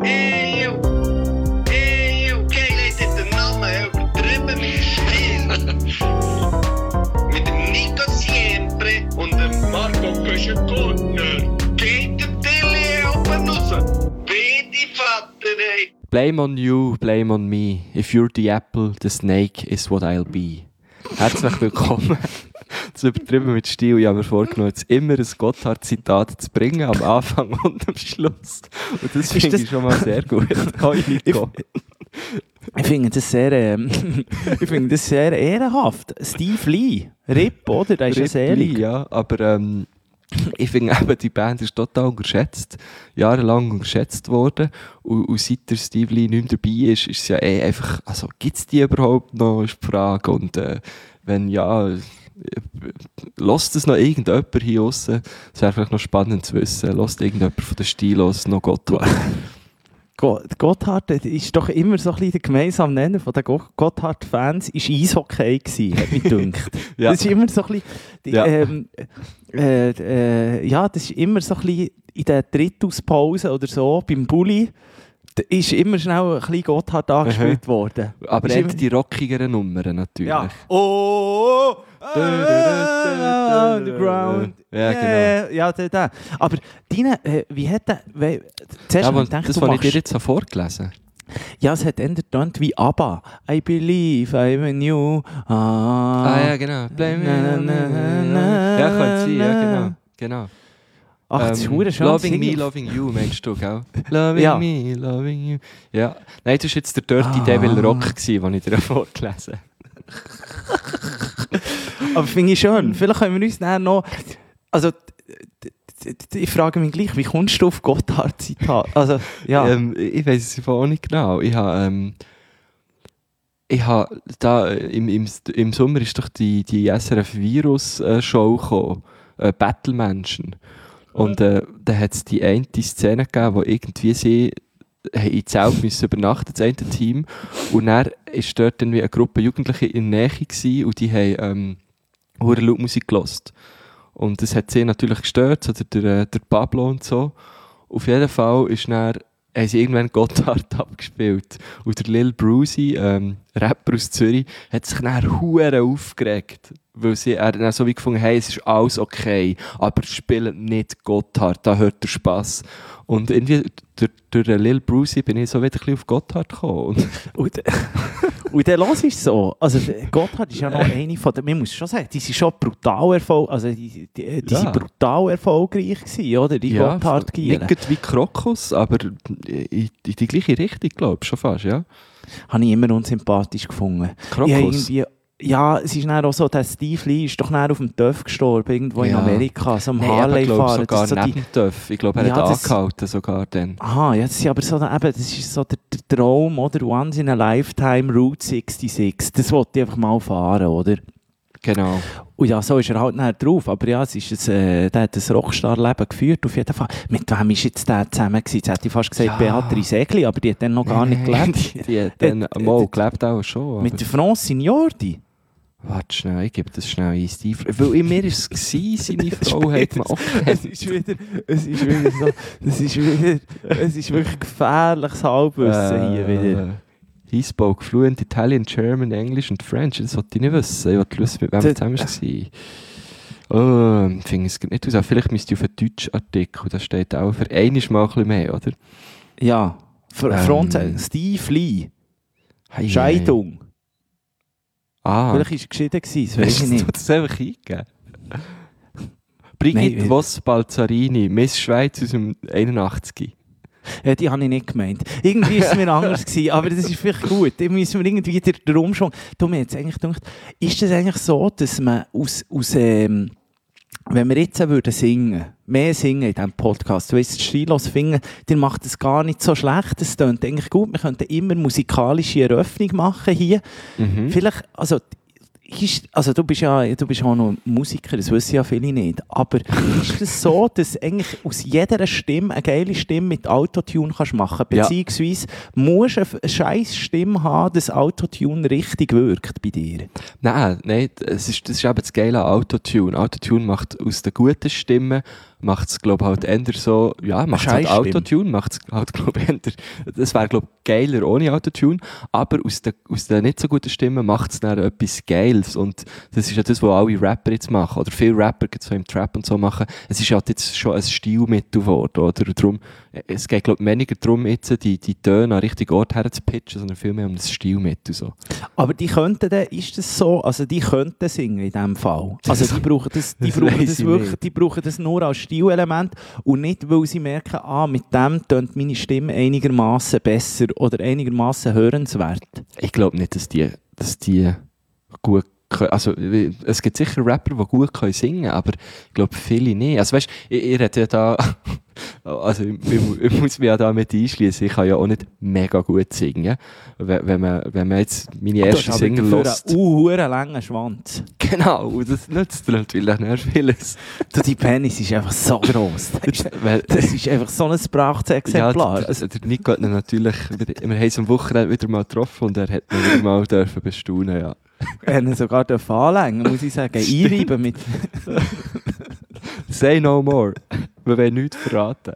Okay, Leute, den Namen übertrieben mit Stil. Mit dem Nico Siempre und dem Marco Köschen-Gurtner. Geht der Tilly oben raus. Bitte, Vater, ey. Blame on you, blame on me. If you're the apple, the snake is what I'll be. Herzlich willkommen zu Übertrieben mit Stil. Ich habe mir vorgenommen, jetzt immer ein Gotthard-Zitat zu bringen, am Anfang und am Schluss. Und das finde ich schon mal sehr gut. Ich finde das sehr, sehr ehrenhaft. Steve Lee, Rip, oder? Der ist ja sehr Lee, ja, aber ich finde eben, die Band ist total unterschätzt, jahrelang unterschätzt worden und seit der Steve Lee nicht mehr dabei ist es ja einfach, also gibt es die überhaupt noch, ist die Frage, und wenn ja, lässt es noch irgendjemand hier draussen, es wäre vielleicht noch spannend zu wissen, lässt irgendjemand von den Stilos noch Gotthard? Gotthard ist doch immer so ein bisschen der gemeinsame Nenner von den Gotthard-Fans, ist Eishockey gewesen, hat mich gedacht. Ja. Das ist immer so ein bisschen, das ist immer so ein bisschen in der Drittelspause oder so, beim Bulli, da ist immer schnell ein bisschen Gotthard angespielt worden. Aber er hat die rockigeren Nummern natürlich. Ja. Oh, Underground. Ja, genau. Ja, der. Aber deine, wie hat der... Zuerst Aber gedacht, das, was ich dir jetzt so vorgelesen. ja, es hat eher getönt wie ABBA. I believe I'm in you. Ja, genau. Ja, könnte sein, ja, genau. Ach, das ist verdammt schön. Loving me, loving you, meinst du, gell? Loving me, loving you. Ja. Nein, das war jetzt der Dirty Devil Rock, den ich dir vorgelesen habe. Aber finde ich schön. Vielleicht können wir uns nachher noch... Also, ich frage mich gleich, wie kommst du auf Gotthard-Zitat? Also, ja. Ich weiss es auch nicht genau. Ich habe da im Sommer ist doch die SRF Virus-Show gekommen, Battle-Menschen. Und da hat es die eine Szene gegeben, wo irgendwie sie in Zelt müssen übernachten, das eine Team. Und dann war dort irgendwie eine Gruppe Jugendliche in der Nähe gewesen, und die haben hure laut Musik gehört. Und das hat sie natürlich gestört, so der Pablo und so. Auf jeden Fall ist dann, haben sie irgendwann Gotthard abgespielt. Und der Lil Brucey, Rapper aus Zürich, hat sich dann hure aufgeregt. Weil er dann so wie gefunden, hey, es ist alles okay, aber spielen nicht Gotthard, da hört der Spass. Und irgendwie durch den Lil Brucey bin ich so wieder ein bisschen auf Gotthard gekommen. Und dann los ist es so. Also, Gotthard ist ja noch eine von den, man muss schon sagen, die sind schon brutal erfolgreich, die sind brutal erfolgreich gewesen, oder? Die Gotthard-Gielen. Nicht wie Krokus, aber in die gleiche Richtung, glaube ich, schon fast, ja. Habe ich immer unsympathisch gefunden. Krokus? Ja, es ist dann auch so, der Steve Lee ist doch dann auf dem TÜV gestorben, irgendwo in Amerika, so am Harley fahren. Sogar so neben dem TÜV. Ich glaube, er hat angehalten sogar dann. Aha, ja, das ist aber so, das ist so der Traum, oder? Once in a Lifetime, Route 66. Das wollte ich einfach mal fahren, oder? Genau. Und ja, so ist er halt nachher drauf. Aber ja, der hat ein Rockstar-Leben geführt, auf jeden Fall. Mit wem war jetzt der zusammen gewesen? Jetzt hätte ich fast gesagt Beatrice Egli, aber die hat dann noch gar nicht gelebt. Die hat dann mal gelebt auch schon. Mit der Francine Jordi. Warte schnell, ich gebe das schnell ein, Steve. Weil in mir war es, seine Frau hat man auch es ist wirklich gefährliches Halbwissen hier wieder. He spoke fluent Italian, German, English und French. Das wollte ich nicht wissen. Ich wollte wissen, mit wem wir zusammen waren. Ich finde es nicht aus. Vielleicht müsste ich auf einen Deutsch-Artikel, da steht auch für einmal mal ein bisschen mehr, oder? Ja, Steve Lee. Scheidung. Vielleicht war er geschieden gewesen, das weiß ich nicht. Du das einfach eingegeben? Brigitte Voss-Balzarini, Miss Schweiz aus dem 81. Ja, die habe ich nicht gemeint. Irgendwie war es mir anders gewesen, aber das ist vielleicht gut. Da müssen wir irgendwie den Umschwung... Du, mir jetzt eigentlich gedacht, ist das eigentlich so, dass man wenn wir jetzt mehr singen in diesem Podcast, du weißt, stilos finden, dann macht es gar nicht so schlecht. Es klingt eigentlich gut. Wir könnten immer musikalische Eröffnung machen hier. Mhm. Vielleicht, du bist auch noch Musiker, das wissen ja viele nicht. Aber ist es so, dass eigentlich aus jeder Stimme eine geile Stimme mit Autotune kannst machen? Beziehungsweise musst du eine scheiß Stimme haben, dass Autotune richtig wirkt bei dir? Nein, das ist eben das geile Autotune. Autotune macht aus den guten Stimmen macht es, glaube ich, halt eher so, ja, macht es halt Autotune, macht es halt, glaube ich, eher, das wäre, glaube ich, geiler ohne Autotune, aber aus den nicht so guten Stimmen macht es dann etwas Geiles und das ist ja das, was alle Rapper jetzt machen, oder viele Rapper so im Trap und so machen, es ist ja jetzt schon ein Stilmittel geworden, oder? Und darum, es geht, glaube ich, weniger darum, jetzt die Töne an richtigen Ort herzupitchen, sondern vielmehr um das Stilmittel. So. Aber die könnten dann, ist das so, also die könnten singen in diesem Fall? Also die brauchen das wirklich, die brauchen das nur als Stilelement und nicht, weil sie merken, mit dem tönt meine Stimme einigermaßen besser oder einigermaßen hörenswert. Ich glaube nicht, dass die gut können. Also es gibt sicher Rapper, die gut singen können, aber ich glaube viele nicht. Also weißt, ich rede ja da, also ich muss mich ja da mit einschließen. Ich kann ja auch nicht mega gut singen. Wenn man jetzt meine erste Single hört. Einen langen Schwanz. Genau, und das nützt natürlich nicht vieles. Die Penis ist einfach so gross. Das ist einfach so ein Prachtexemplar. Ja, der Nico hat ihn natürlich, wir haben es am Wochenende wieder mal getroffen und er hat mich wieder mal bestaunen, ja. Er hat ihn sogar anlängen, muss ich sagen. Einreiben mit... Say no more. Wir wollen nichts verraten.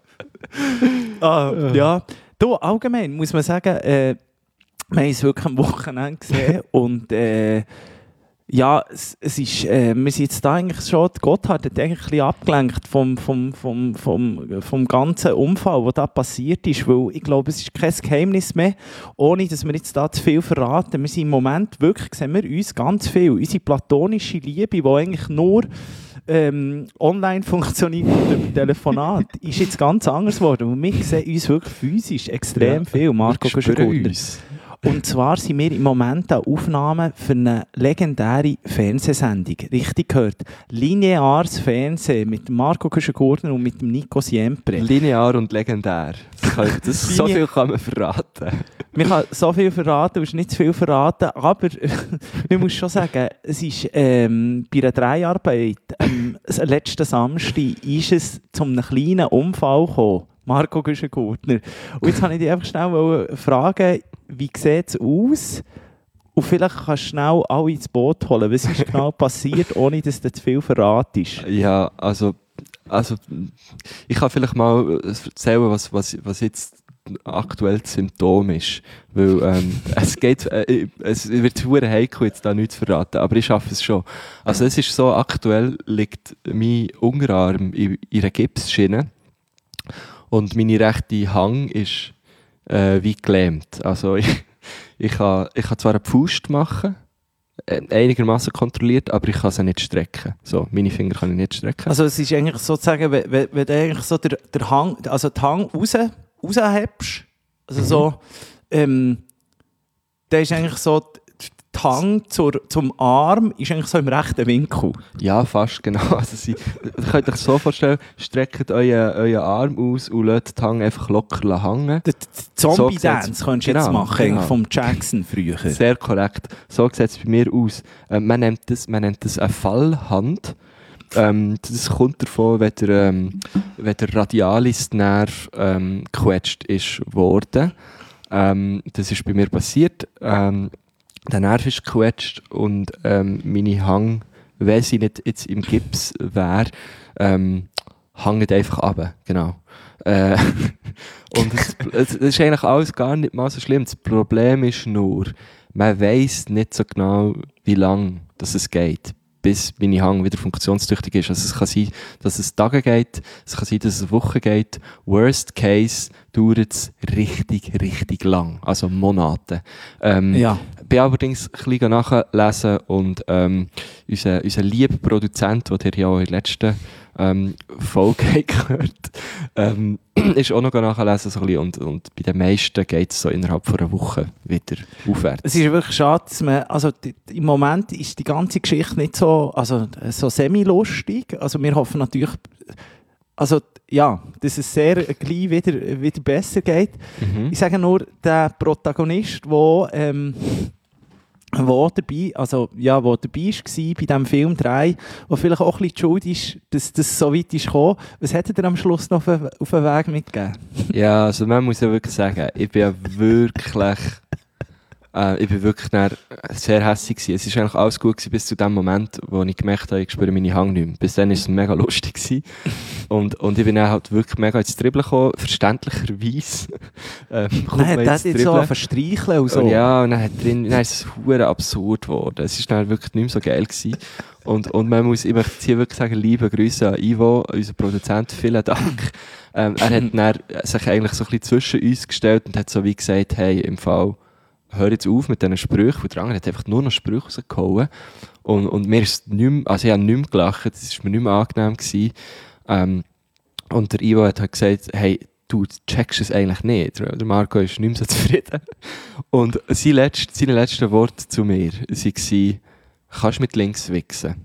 Ja. Du, allgemein muss man sagen, wir haben es wirklich am Wochenende gesehen und ja, es ist, wir sind jetzt da eigentlich schon, Gotthard hat eigentlich ein bisschen abgelenkt vom ganzen Unfall, der da passiert ist, weil ich glaube, es ist kein Geheimnis mehr, ohne dass wir jetzt da zu viel verraten. Wir sind im Moment wirklich, sehen wir uns ganz viel, unsere platonische Liebe, die eigentlich nur online funktioniert über Telefonat, ist jetzt ganz anders geworden, weil wir sehen uns wirklich physisch extrem viel, Marco Guschen-Gurtner. Und zwar sind wir im Moment an Aufnahmen für eine legendäre Fernsehsendung. Richtig gehört. Lineares Fernsehen mit Marco Guschen-Gurtner und mit dem Nico Siempre. Linear und legendär. So viel kann man verraten. Man kann so viel verraten, du hast nicht zu viel verraten, aber ich muss schon sagen, es ist bei einer Dreharbeit letzten Samstag ist es zu einem kleinen Unfall gekommen. Marco Guschen-Gurtner. Und jetzt wollte ich dich einfach schnell fragen, wie sieht es aus? Und vielleicht kannst du schnell alle ins Boot holen. Was ist genau passiert, ohne dass du zu viel verratest? Ja, also ich kann vielleicht mal erzählen, was jetzt aktuell das Symptom ist. Weil es wird verdammt heikel, jetzt da nichts zu verraten, aber ich schaffe es schon. Also es ist so, aktuell liegt mein Unterarm in einer Gipsschiene. Und meine rechte Hand ist wie gelähmt. Also ich kann zwar eine Faust machen, einigermaßen kontrolliert, aber ich kann sie nicht strecken. So, meine Finger kann ich nicht strecken. Also es ist eigentlich sozusagen, wenn du eigentlich so der Hang, also die Hang raushebst, also so, der ist eigentlich so, die Hang zum Arm ist eigentlich so im rechten Winkel. Ja, fast, genau. Also ihr könnt euch so vorstellen, streckt euren Arm aus und lasst die Hang einfach locker hängen. Die Zombie-Dance könntest du jetzt machen, genau. vom Jackson früher. Sehr korrekt. So sieht es bei mir aus. Man nennt das eine Fallhand. Das kommt davon, wenn der Radialis-Nerv gequetscht ist worden. Das ist bei mir passiert. Der Nerv ist gequetscht und meine Hang, wenn sie nicht jetzt im Gips wäre, hängt einfach runter. Genau. Und es ist eigentlich alles gar nicht mal so schlimm. Das Problem ist nur, man weiss nicht so genau, wie lange es geht, bis meine Hang wieder funktionstüchtig ist. Also es kann sein, dass es Tage geht, es kann sein, dass es Wochen geht. Worst case dauert es richtig lang, also Monate. Ja. Ich bin allerdings ein bisschen nachlesen und unser lieber Produzent, den ihr ja auch in der letzten Folge gehört, ist auch noch nachlesen so ein bisschen, und bei den meisten geht es so innerhalb von einer Woche wieder aufwärts. Es ist wirklich schade, dass man, also im Moment ist die ganze Geschichte nicht so semi-lustig. Also wir hoffen natürlich, also ja, dass es sehr gleich wieder besser geht. Mhm. Ich sage nur, der Protagonist, wo dabei war bei diesem Film 3, wo vielleicht auch ein bisschen die Schuld ist, dass das so weit ist gekommen. Was hätte er am Schluss noch auf den Weg mitgegeben? Ja, also man muss ja wirklich sagen, ich bin ja wirklich Ich bin wirklich dann sehr hässig gewesen. Es ist eigentlich alles gut gewesen, bis zu dem Moment, wo ich gemerkt habe, ich spüre meine Hand nicht mehr. Bis dann war es mega lustig gewesen. Und ich bin dann halt wirklich mega ins Dribbeln gekommen, verständlicherweise. Nein, das jetzt so verstreicheln und so. Und ja, und dann ist es verdammt absurd geworden. Es war dann wirklich nicht mehr so geil gewesen. Und man muss, ich möchte hier wirklich sagen, liebe Grüße an Ivo, unser Produzent, vielen Dank. Er hat dann sich eigentlich so ein bisschen zwischen uns gestellt und hat so wie gesagt, hey, im Fall, hör jetzt auf mit diesen Sprüchen. Und der andere hat einfach nur noch Sprüche rausgehauen. Und mir ist nicht mehr, also ich habe nicht mehr gelacht, das war mir nicht mehr angenehm gewesen. Und der Ivo hat halt gesagt, hey, du checkst es eigentlich nicht. Der Marco ist nicht mehr so zufrieden. Und seine letzten Worte zu mir waren, kannst du mit links wichsen?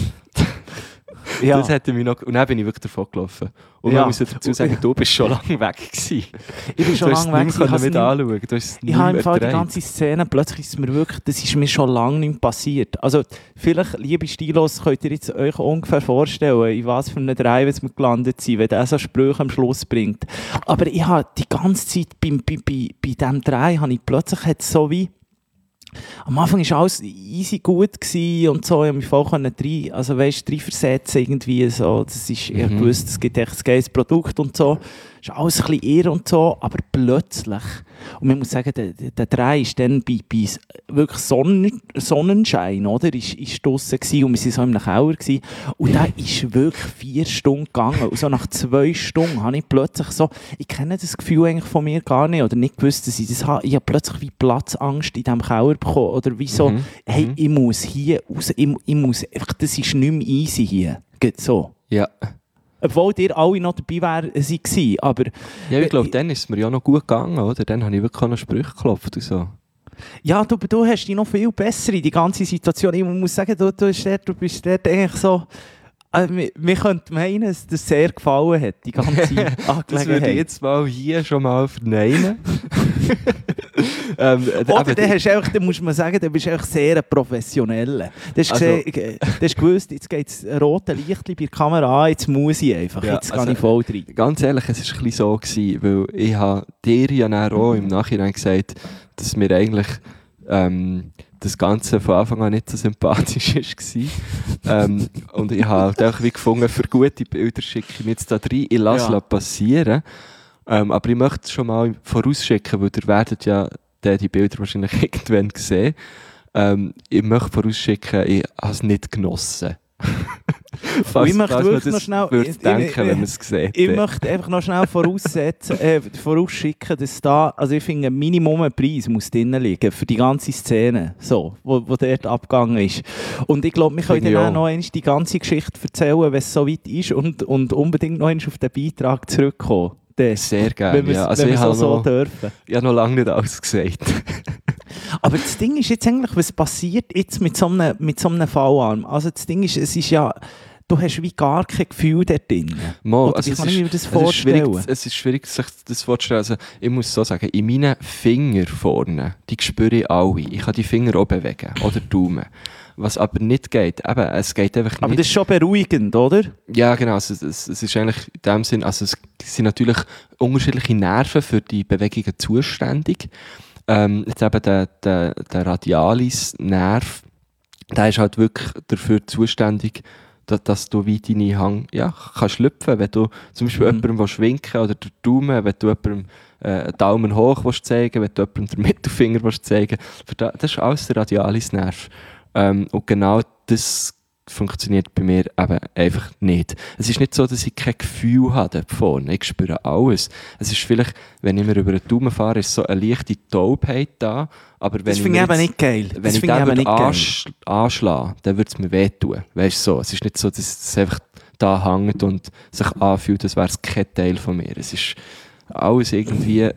Ja. Das hätte mich noch... Und dann bin ich wirklich davon gelaufen. Und man muss dazu sagen, du bist schon lange weg gewesen. Ich bin schon lange weg gewesen. Du hast es nicht anschauen. Ich habe im Fall die ganze Szene, plötzlich ist mir wirklich, das ist mir schon lange nicht passiert. Also, vielleicht, liebe Stilos, könnt ihr jetzt euch ungefähr vorstellen, in was für einem Drive wir gelandet sind, wenn der so Sprüche am Schluss bringt. Aber ich habe die ganze Zeit bei diesem Drei, habe ich plötzlich hat so wie, am Anfang war alles easy gut gewesen und so, ich konnte mich voll reinversetzen irgendwie so, das ist, ich gewusst, es gibt echt ein geiles Produkt und so, ist alles ein bisschen irre und so, aber plötzlich, und man muss sagen, der Dreh ist dann bei wirklich Sonnenschein, oder, ist draussen gewesen und wir waren so im Keller gewesen, und der ist wirklich 4 Stunden gegangen und so nach 2 Stunden habe ich plötzlich so, ich kenne das Gefühl eigentlich von mir gar nicht oder nicht gewusst, dass ich das habe, ich habe plötzlich wie Platzangst in diesem Keller bekommen oder wie so, hey, ich muss hier raus, ich muss einfach, das ist nicht mehr easy hier, geht so. Ja. Obwohl ihr alle noch dabei waren, aber... Ja, ich glaube, dann ist es mir ja noch gut gegangen, oder? Dann habe ich wirklich auch noch Sprüche geklopft und so. Ja, du hast dich noch viel besser in die ganze Situation. Ich muss sagen, du bist dort eigentlich so... mir könnte meinen, dass das sehr gefallen hat, die ganze Angelegenheit. Das würde ich jetzt mal hier schon mal verneinen. Oder dann muss man sagen, du bist einfach sehr professionell. Du hast gewusst, jetzt geht das rote Licht bei der Kamera an, jetzt muss ich einfach, ja, jetzt gehe ich voll rein. Ganz ehrlich, es war ein bisschen so gewesen, weil ich habe dir ja dann auch im Nachhinein gesagt, dass mir eigentlich das Ganze von Anfang an nicht so sympathisch war. Und ich habe halt auch wie gefunden, für gute Bilder schicke ich mich jetzt da rein, ich lasse es passieren. Aber ich möchte es schon mal vorausschicken, weil ihr werdet ja die Bilder wahrscheinlich irgendwann sehen. Ich möchte vorausschicken, ich habe es nicht genossen. Ich möchte wirklich noch schnell... wenn man es sieht. Ich möchte einfach noch schnell vorausschicken, dass da, also ich finde, ein Minimum ein Preis muss drinnen liegen für die ganze Szene, so, wo dort abgegangen ist. Und ich glaube, wir können dann auch noch einmal die ganze Geschichte erzählen, wenn es so weit ist und unbedingt noch einmal auf den Beitrag zurückkommen. Sehr gerne, ja. Also wenn wir so dürfen. Ich habe noch lange nicht alles gesagt. Aber das Ding ist jetzt eigentlich, was passiert jetzt mit so einem Fallarm? Also das Ding ist, es ist ja, du hast wie gar kein Gefühl dort drin. Also wie kann ich mir das vorstellen? Es ist schwierig, sich das vorzustellen. Also ich muss so sagen, in meinen Fingern vorne, die spüre ich alle. Ich kann die Finger auch bewegen, oder die Daumen. Was aber nicht geht, eben, es geht einfach nicht. Aber das ist schon beruhigend, oder? Ja, genau. Es ist eigentlich in dem Sinn, also es sind natürlich unterschiedliche Nerven für die Bewegungen zuständig. Jetzt eben der Radialis-Nerv, der ist halt wirklich dafür zuständig, dass du wie deine Hand kannst schlüpfen. Wenn du zum Beispiel jemandem winken oder den Daumen, wenn du jemandem Daumen hoch zeigen willst, wenn du jemandem den Mittelfinger zeigen willst, das ist alles der Radialis-Nerv. Und genau das funktioniert bei mir eben einfach nicht. Es ist nicht so, dass ich kein Gefühl habe vorne. Ich spüre alles. Es ist vielleicht, wenn ich mir über den Daumen fahre, ist so eine leichte Taubheit da. Aber wenn das finde ich eben nicht geil. Wenn ich den anschlage, dann würde es mir wehtun. Weißt du so? Es ist nicht so, dass es einfach da hängt und sich anfühlt, als wäre es kein Teil von mir. Es ist alles irgendwie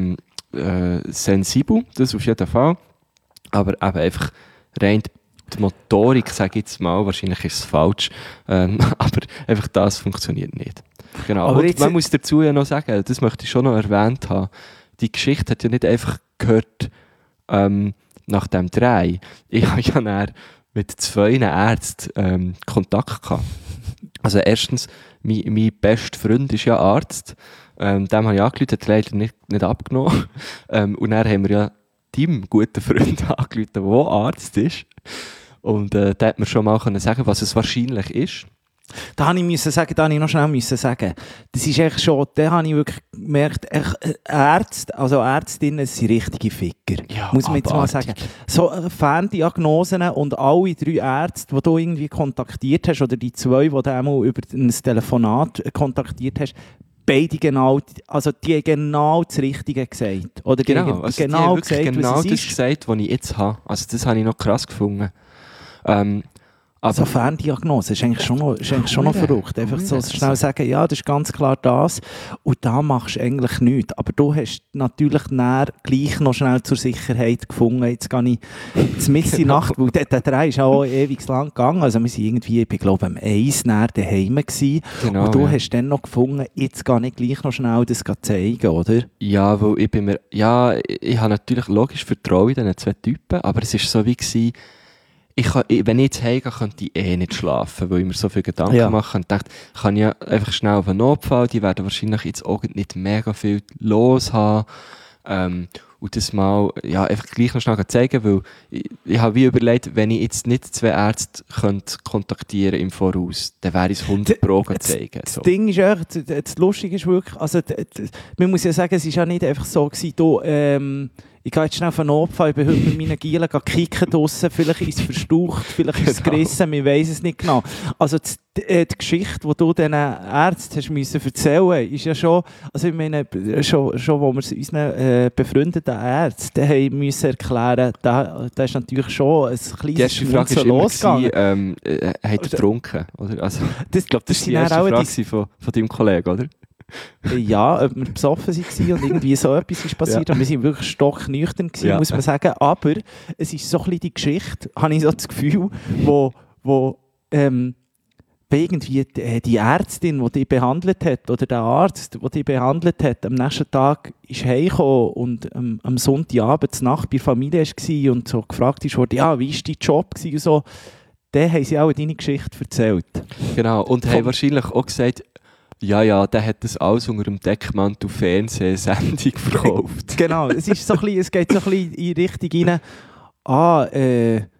sensibel, das auf jeden Fall. Aber eben einfach rein die Motorik, sage ich jetzt mal, wahrscheinlich ist es falsch, aber einfach das funktioniert nicht. Genau. Aber und man muss dazu ja noch sagen, das möchte ich schon noch erwähnt haben, die Geschichte hat ja nicht einfach gehört nach dem Dreh. Ich habe ja dann mit 2 Ärzten Kontakt gehabt. Also erstens, mein bester Freund ist ja Arzt, dem habe ich angerufen, hat leider nicht abgenommen. Und dann haben wir ja deinem guten Freund angerufen, der Arzt ist. Und da hat man schon mal sagen, was es wahrscheinlich ist. Da habe ich noch schnell sagen. Das ist echt schon, da habe ich wirklich gemerkt, Ärztinnen sind richtige Ficker. Ja, muss man jetzt mal sagen. So Ferndiagnosen und alle 3 Ärzte, die du irgendwie kontaktiert hast, oder die 2, die du einmal über ein Telefonat kontaktiert hast, beide genau, also die haben genau das Richtige gesagt. Oder die genau, haben genau gesagt, genau das gesagt, was ich jetzt habe. Also das habe ich noch krass gefunden. Also Ferndiagnose ist eigentlich schon noch verrückt. Einfach so schnell sagen, ja, das ist ganz klar das. Und da machst du eigentlich nichts. Aber du hast natürlich gleich noch schnell zur Sicherheit gefunden. Jetzt gehe ich mitten in die Nacht, weil der Dreh ist auch ewig lang gegangen. Also wir sind irgendwie, ich glaube, am 1 daheim gewesen. Genau, und du hast dann noch gefunden, jetzt gehe ich gleich noch schnell das zeigen, oder? Ja, weil ich habe natürlich logisch Vertrauen in diesen 2 Typen, aber es war so wie gewesen, wenn ich jetzt heimgehe, könnte ich nicht schlafen, weil ich mir so viele Gedanken mache und dachte, ich kann ja einfach schnell auf einen Notfall, die werden wahrscheinlich jetzt auch nicht mega viel los haben, und das mal, einfach gleich noch schnell zeigen, weil ich habe wie überlegt, wenn ich jetzt nicht 2 Ärzte kontaktieren im Voraus, dann wäre ich es 100 Pro zeigen. Das Ding ist echt, das Lustige ist wirklich, also, man muss ja sagen, es war ja nicht einfach so gewesen, ich gehe jetzt schnell auf einen Notfall, ich bin heute mit meinen Gielen kicken draussen, vielleicht ist es verstaucht, vielleicht ist es gerissen, wir weiss es nicht genau. Also die Geschichte, die du diesen Ärzten hast müssen erzählen, ist ja schon, also ich meine, schon wo wir es unseren befreundeten Ärzten haben müssen erklären, da ist natürlich schon ein kleines Schmunzeln losgegangen. Hat er getrunken? Oder? Also, ich glaube, das ist die erste Frage von deinem Kollegen, oder? Ja, ob wir besoffen waren und irgendwie so etwas ist passiert. Ja. Wir waren wirklich stocknüchtern gewesen, muss man sagen. Aber es ist so ein bisschen die Geschichte, habe ich so das Gefühl, wo irgendwie die Ärztin, die dich behandelt hat, oder der Arzt, der dich behandelt hat, am nächsten Tag ist heimgekommen und am Sonntagabend zur Nacht bei der Familie war und so gefragt wurde, ja, wie war dein Job gewesen und so. Dann haben sie auch deine Geschichte erzählt. Genau, und haben wahrscheinlich auch gesagt, ja, der hat das alles unter dem Deckmantel Fernsehsendung verkauft. Genau, es geht so ein bisschen in die Richtung rein,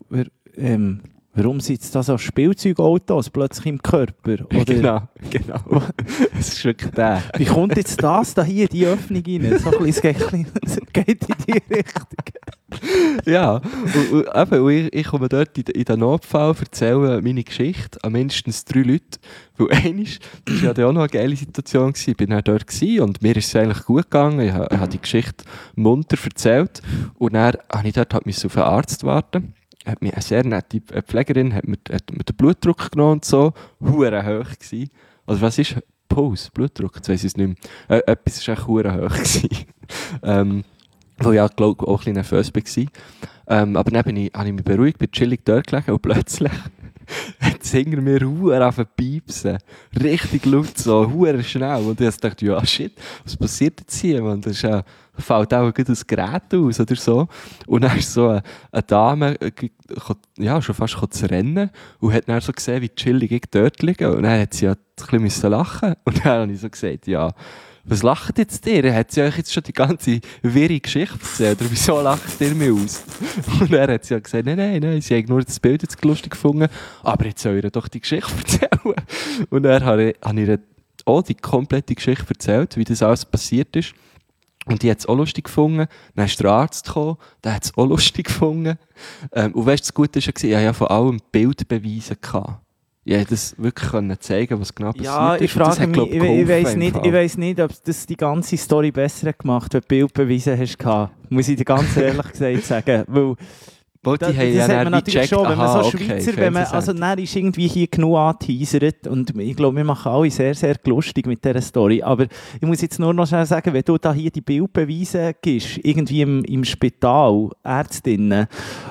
warum sitzt da so Spielzeugautos plötzlich im Körper? Oder? Genau. Das ist wirklich der. Wie kommt jetzt das da hier in die Öffnung rein? So ein bisschen, es geht in die Richtung. Ja, und ich komme dort in den Notfall, erzähle meine Geschichte an mindestens 3 Leuten. Weil das war ja auch noch eine geile Situation. Ich war dann dort und mir ist es eigentlich gut gegangen. Ich habe die Geschichte munter erzählt. Und dann musste ich dort auf einen Arzt warten. Hat mir eine sehr nette Pflegerin hat mir den Blutdruck genommen und so. Hure hoch gewesen. Also was ist Puls? Blutdruck? Jetzt weiss ich es nicht mehr. Etwas war echt hure hoch gewesen. Wo ich glaube auch ein bisschen nervös war. Aber dann habe ich mich beruhigt, bin chillig dort gelegen und plötzlich hat es hinter mir hure angefangen zu piepsen. Richtig laut so, hure schnell. Und ich dachte, ja shit, was passiert jetzt hier? Und das ist fällt auch das Gerät aus oder so. Und dann ist so eine Dame schon fast zu rennen und hat dann so gesehen, wie chillig ich dort liege. Und dann hat sie ein bisschen lachen. Und dann habe ich so gesagt, ja, was lacht jetzt ihr? Hat sie euch jetzt schon die ganze wirre Geschichte erzählt? Oder wieso lacht ihr mir aus? Und dann hat sie ja gesagt, nein, sie hat nur das Bild jetzt lustig gefunden, aber jetzt soll ihr doch die Geschichte erzählen. Und dann habe ich ihr auch die komplette Geschichte erzählt, wie das alles passiert ist. Und die hat es auch lustig gefunden. Dann ist der Arzt gekommen, der hat es auch lustig gefunden. Und weißt du, das Gute war, ich hatte ja vor allem Bildbeweise. Ich konnte das wirklich zeigen, was genau passiert ist. Ja, ich frage mich, ich weiss nicht, ob das die ganze Story besser gemacht hat, wenn du Bildbeweise hast. Muss ich dir ganz ehrlich gesagt sagen. Weil das hat man natürlich schon, wenn man so Schweizer, also dann ist irgendwie hier genug angeteasert und ich glaube, wir machen alle sehr, sehr lustig mit dieser Story, aber ich muss jetzt nur noch schnell sagen, wenn du da hier die Bildbeweise gibst, irgendwie im Spital, Ärztinnen,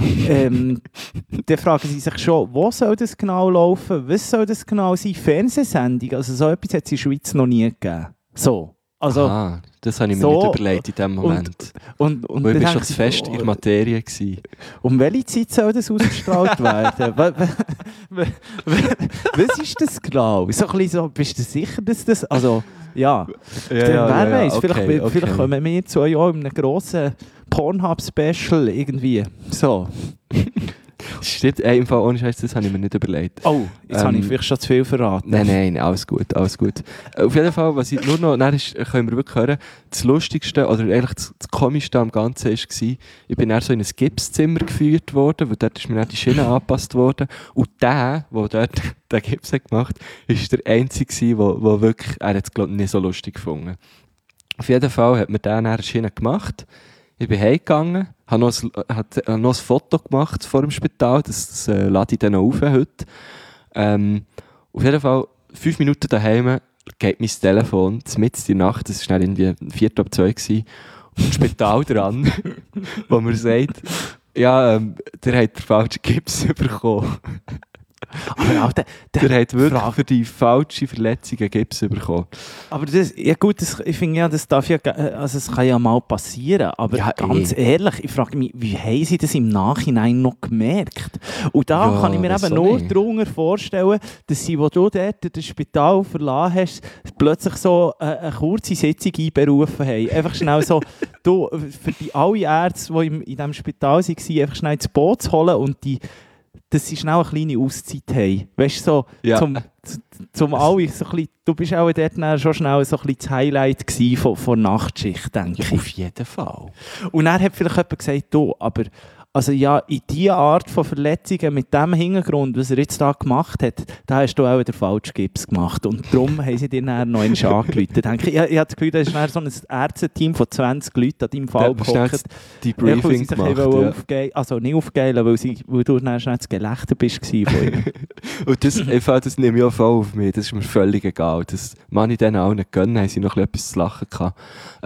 dann fragen sie sich schon, wo soll das genau laufen, was soll das genau sein, Fernsehsendung, also so etwas hat es in der Schweiz noch nie gegeben. So. Also, das habe ich mir nicht überlegt in dem Moment. Und weil ich war schon zu fest in der Materie gewesen. Um welche Zeit soll das ausgestrahlt werden? Was ist das genau? So ein bisschen so, bist du sicher, dass das... Also, wer weiß, vielleicht kommen wir zu euch auch in einem grossen Pornhub-Special irgendwie. So. Stimmt, im Fall ohne Scheiß, das habe ich mir nicht überlegt. Oh, jetzt habe ich vielleicht schon zu viel verraten. Nein, alles gut. Auf jeden Fall, was ich nur noch, dann können wir wirklich hören, das Lustigste oder eigentlich das Komischste am Ganzen war, ich bin dann so in ein Gipszimmer geführt worden, weil dort ist mir dann die Schiene angepasst worden. Und der dort den Gips hat gemacht hat, war der Einzige, der wirklich, er hat es glaube ich nicht so lustig gefunden. Auf jeden Fall hat mir der dann eine Schiene gemacht. Ich bin heimgegangen, habe noch ein Foto gemacht vor dem Spital, das lade ich dann noch auf heute. Auf jeden Fall, 5 Minuten daheim geht mein Telefon, mitten in der Nacht, das war irgendwie 4:02 gewesen, und das Spital dran, wo mir sagt, ja, der hat den falschen Gips bekommen. Aber auch der hat wirklich für die falsche Verletzung einen Gips bekommen. Aber das, ja gut, ich finde ja, das darf ja, also es kann ja mal passieren, aber ja, ganz ehrlich, ich frage mich, wie haben sie das im Nachhinein noch gemerkt? Und da kann ich mir eben nur darunter vorstellen, dass sie, wo du dort das Spital verlassen hast, plötzlich so eine kurze Sitzung einberufen haben. Einfach schnell so, du, für die alle Ärzte, die in diesem Spital waren, einfach schnell ins Boot zu holen und dass sie schnell eine kleine Auszeit haben. Weißt du, so, ja. zum alle so ein bisschen, du bist auch dort schon schnell so ein bisschen das Highlight von der Nachtschicht, denke ich. Auf jeden Fall. Und dann hat vielleicht jemand gesagt, du, aber also ja, in diese Art von Verletzungen mit dem Hintergrund, was er jetzt da gemacht hat, da hast du auch den falschen Gips gemacht. Und darum haben sie dir dann noch einen angerufen. Ich habe das Gefühl, da ist dann so ein Ärzteteam von 20 Leuten an deinem Fall gehockt. Die Briefing gemacht, ja. Also nicht aufgeilen, weil du dann schnell das Gelächter bist von ihnen. Und das nehme ich auch voll auf mich. Das ist mir völlig egal. Das kann ich denen auch nicht gönnen, haben sie noch etwas zu lachen gehabt.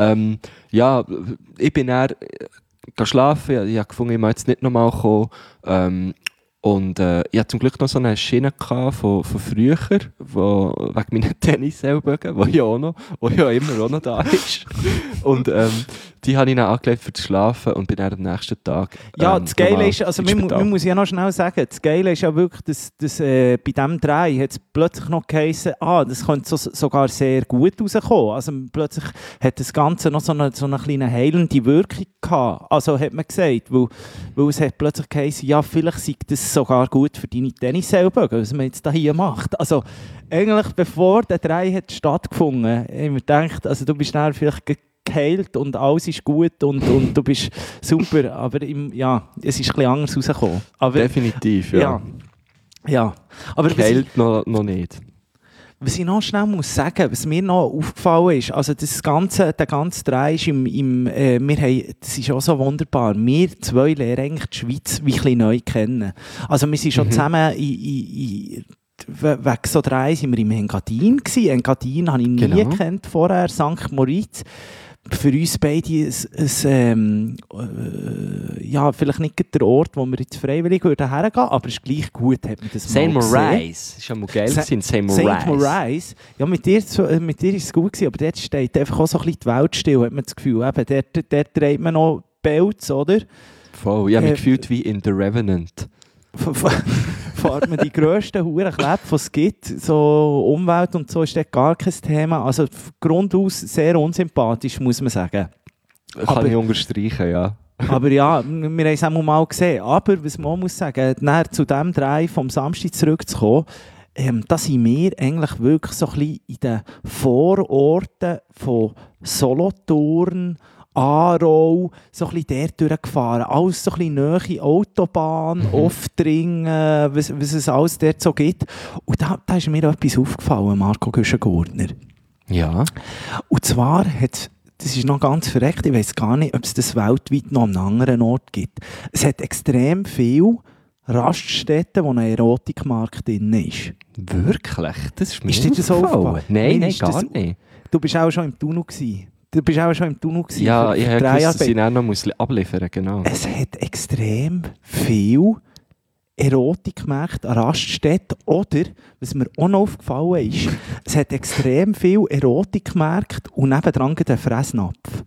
Ja, ich bin dann schlafen. Ich habe gefunden, ich muss jetzt nicht nochmal kommen. Und ich hatte zum Glück noch so eine Schiene von früher, wegen meinen Tennisellbogen, die ja immer auch noch da ist. Und die habe ich dann angelegt für das Schlafen und bin dann am nächsten Tag. Ja, das Geile ist, also man muss ja noch schnell sagen, das Geile ist ja wirklich, dass bei diesem Dreh hat es plötzlich noch geheißen, das könnte sogar sehr gut rauskommen. Also plötzlich hat das Ganze noch so eine kleine heilende Wirkung gehabt. Also hat man gesagt, weil es hat plötzlich geheißen, ja, vielleicht sei das sogar gut für deine Tennisellbogen, was man jetzt da hier macht. Also eigentlich bevor der Dreh hat stattgefunden, habe ich mir gedacht, also du bist dann vielleicht geheilt und alles ist gut und du bist super, aber es ist ein bisschen anders rausgekommen. Aber, definitiv, ja. Ja. Aber geheilt noch nicht. Was ich noch schnell muss sagen, was mir noch aufgefallen ist, also der ganze Dreh ist das ist auch so wunderbar, wir zwei lernen eigentlich die Schweiz wie ein bisschen neu kennen. Also wir sind schon zusammen wegen so Dreh sind wir im Engadin gewesen. Engadin habe ich nie gekannt vorher, St. Moritz. Für uns beide vielleicht nicht der Ort, wo wir jetzt freiwillig hergehen würden, aber es ist gleich gut, hat man das St. Moritz. Das war ja mal geil in St. Moritz. Ja, mit dir ist es gut gewesen, aber dort steht einfach auch so ein bisschen die Welt still, hat man das Gefühl. Eben, dort trägt man noch Pelz, oder? Voll, ich habe mich gefühlt wie in The Revenant. Fahrt man die grössten Hurenklebe, die es gibt, so Umwelt und so, ist dort gar kein Thema. Also grundaus sehr unsympathisch, muss man sagen. Kann ich unterstreichen, ja. Aber ja, wir haben es auch mal gesehen. Aber was man muss sagen, zu diesem Dreh vom Samstag zurückzukommen, da sind wir eigentlich wirklich so ein bisschen in den Vororten von Solothurn, Aarau, so ein bisschen dort durchgefahren. Alles so ein bisschen nahe Autobahn, Oftringen, was es alles dort so gibt. Und da ist mir etwas aufgefallen, Marco Güschen-Gurtner. Ja. Und zwar das ist noch ganz verreckt, ich weiss gar nicht, ob es das weltweit noch an einem anderen Ort gibt. Es hat extrem viele Raststätten, wo ein Erotikmarkt drin ist. Wirklich? Das ist mir nicht so aufgefallen. Nein, gar nicht. Du bist auch schon im Tunnel gewesen. Ja, ich habe gewusst, dass ich auch noch abliefern muss, genau. Es hat extrem viel Erotikmärkte an Raststätten. Oder, was mir auch noch aufgefallen ist, es hat extrem viel Erotikmärkte und nebendran den Fressnapf.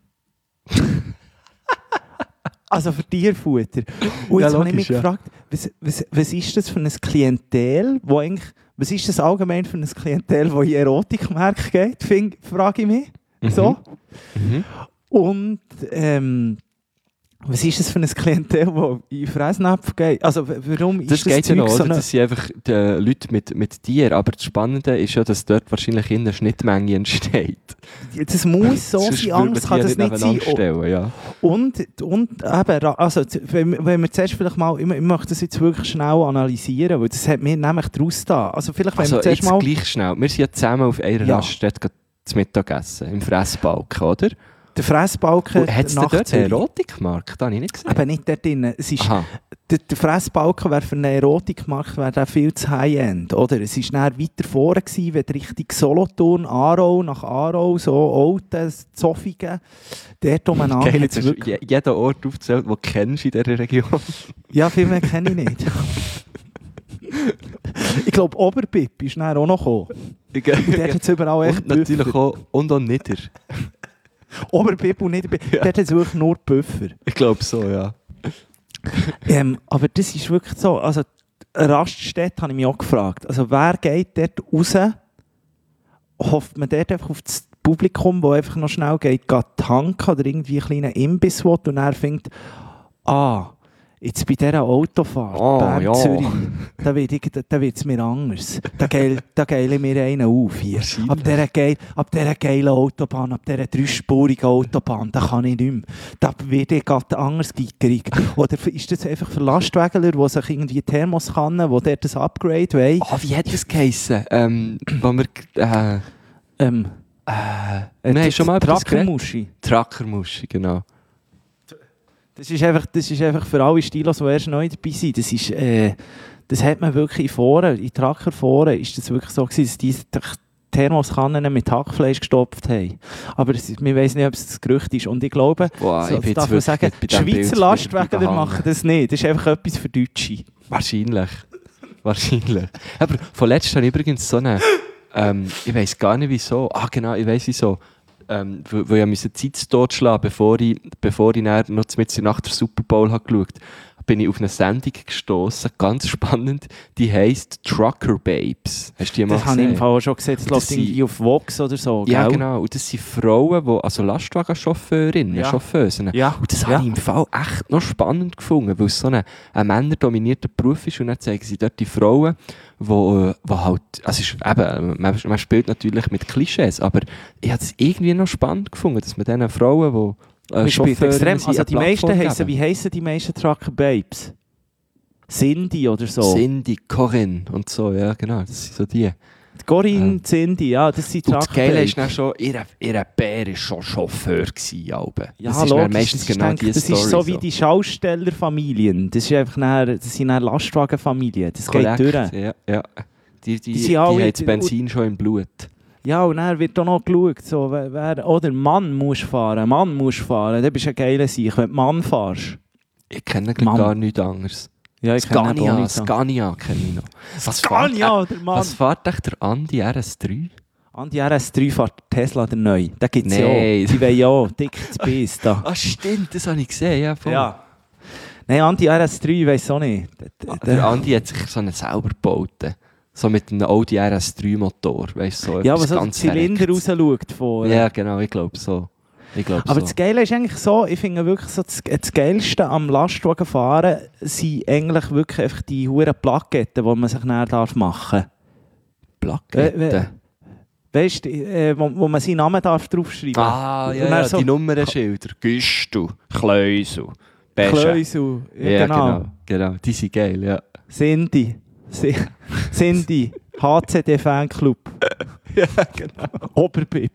Also für Tierfutter. Und jetzt habe ich mich gefragt, was ist das für ein Klientel, was ist das allgemein für ein Klientel, das in Erotikmärkte geht, frage ich mich. So. Und Was ist das für ein Klientel, das in Fressnäpfe geht? Also warum ist Das das geht ja noch, Zeug oder? Das sind einfach die Leute mit Tieren. Aber das Spannende ist ja, dass dort wahrscheinlich in der Schnittmenge entsteht. Das muss so Sonst sein, würde man Angst die kann ja das nicht sein. nebeneinander stellen, ja. Und eben, also, wenn wir zuerst vielleicht mal, ich möchte das jetzt wirklich schnell analysieren, weil das hat mir nämlich daraus da. Also vielleicht, wenn Also wir zuerst jetzt mal... gleich schnell. Wir sind ja zusammen auf einer Ja. Raststätte zu Mittag essen, im Fressbalken, oder? Der Fressbalken... Hat es nach dort Zürich. einen Erotikmarkt? Das habe ich nicht gesehen. Aber nicht dort drin. Es ist, Aha. der Fressbalken wäre für einen Erotikmarkt wäre viel zu High-End, oder? Es war dann weiter vorne gewesen, wenn Richtung Solothurn, Aarau, nach Aarau, so Olten, Zofingen, dort umeinander. Geil, hat's jetzt hast du jeden Ort aufgezählt, den du kennst in dieser Region. Ja, viel mehr kenne ich nicht. Ich glaube, Oberbipp ist dann auch noch gekommen. Und dort hat es überall echt Und natürlich Büffer. auch, und auch Nieder. Oberbipp und Niederbipp, Ja. dort hat es wirklich nur Büffer. Ich glaube so, ja. Aber das ist wirklich so, also Raststätte habe ich mich auch gefragt. Also wer geht dort raus, hofft man dort einfach auf das Publikum, das einfach noch schnell geht tanken oder irgendwie einen kleinen Imbiss will und dann findet, jetzt bei dieser Autofahrt, Bern-Zürich, da wird es mir anders. Da geile mir einen auf hier. Ab dieser geilen Autobahn, ab dieser 3-spurigen Autobahn, da kann ich nicht mehr. Da wird ich gerade anders gickerig. Oder ist das einfach für Lastwagenler, die sich irgendwie Thermoskannen, die dort das Upgrade wollen? Wie hat das geheissen? Wo wir... wir haben schon mal etwas Trackermuschi. Trackermuschi, genau. Das ist einfach für alle Stilos, die erst neu dabei sind. Das hat man wirklich vorne, in Tracker vorne, ist das wirklich so gewesen, dass die Thermoskannen mit Hackfleisch gestopft haben. Aber wir wissen nicht, ob es das Gerücht ist. Und ich glaube, Ich bin darf man sagen, die Schweizer Lastwagenler machen das nicht. Das ist einfach etwas für Deutsche. Wahrscheinlich. Aber von letztem habe ich übrigens so eine... ich weiss gar nicht wieso. Genau, ich weiss wieso. Weil ich Zeit totschlagen bevor ich dann noch mitten in der Nacht den Super Bowl habe geschaut habe, bin ich auf eine Sendung gestossen, ganz spannend, die heisst Trucker Babes. Hast du die mal gesehen? Das habe ich im Fall auch schon gesehen, das läuft irgendwie auf Vox oder so, Ja, gell? genau. Und das sind Frauen, also Lastwagenchauffeurinnen, Ja. Chauffeusen. Ja. Und das Ja. habe ich im Fall echt noch spannend gefunden, weil es so ein männerdominierter Beruf ist und dann zeigen sie dort die Frauen, wo halt, also ist, eben, man spielt natürlich mit Klischees, aber ich habe es irgendwie noch spannend gefunden, dass man diesen Frauen, die Man spielt extrem, sind, also eine die meisten Plattform heissen, geben. wie heissen die meisten Trucker Babes? Cindy oder so. Cindy, Corinne und so, ja genau, das sind so die. Corinne, Cindy, ja, das sind Und das Trucker Geile Babes. ist dann schon, ihr Bär war schon Chauffeur gewesen, Alben. Ja, das ist logisch, dann meistens das ist, genau denke, die das Story. ist so wie die Schaustellerfamilien. Das sind dann Lastwagenfamilien. Das geht durch. Ja. Die sind alle- haben das Benzin schon im Blut. Ja, und dann wird auch noch geschaut, so, oder Mann muss fahren, dann bist du ein geiler Sieg, wenn du Mann fährst. Ich kenne Mann. gar nichts anderes. Ja, ich kenne ihn auch nicht so. Scania kenne ich noch. Scania, der Mann. Was fährt echt der Andi RS3? Andi RS3 fährt Tesla der neu. Den gibt es ja. Nein. Die wollen ja dick zu Biss da. Stimmt, das habe ich gesehen. Ja, voll. Ja. Nein, Andi RS3, ich weiss auch nicht. Der Andi hat sich so einen selber gebaut. So mit einem Audi RS3 Motor. Weißt du, so Ja, etwas was so der ganz Zylinder Verrücktes. rausschaut vorne. Ja, genau, ich glaube so. Aber das Geile ist eigentlich so, ich finde wirklich so, das Geilste am Lastwagenfahren sind eigentlich wirklich einfach die huren Plaketten, die man sich näher machen darf. Plakette. Weißt du, wo man seinen Namen darf draufschreiben Ah, Und ja, dann ja, so die Nummernschilder. Güstu, Kleusel, Beige. Kleusel, Ja, genau. Die sind geil, ja. Cindy, HCD Fanclub, Ja, genau. Oberbipp.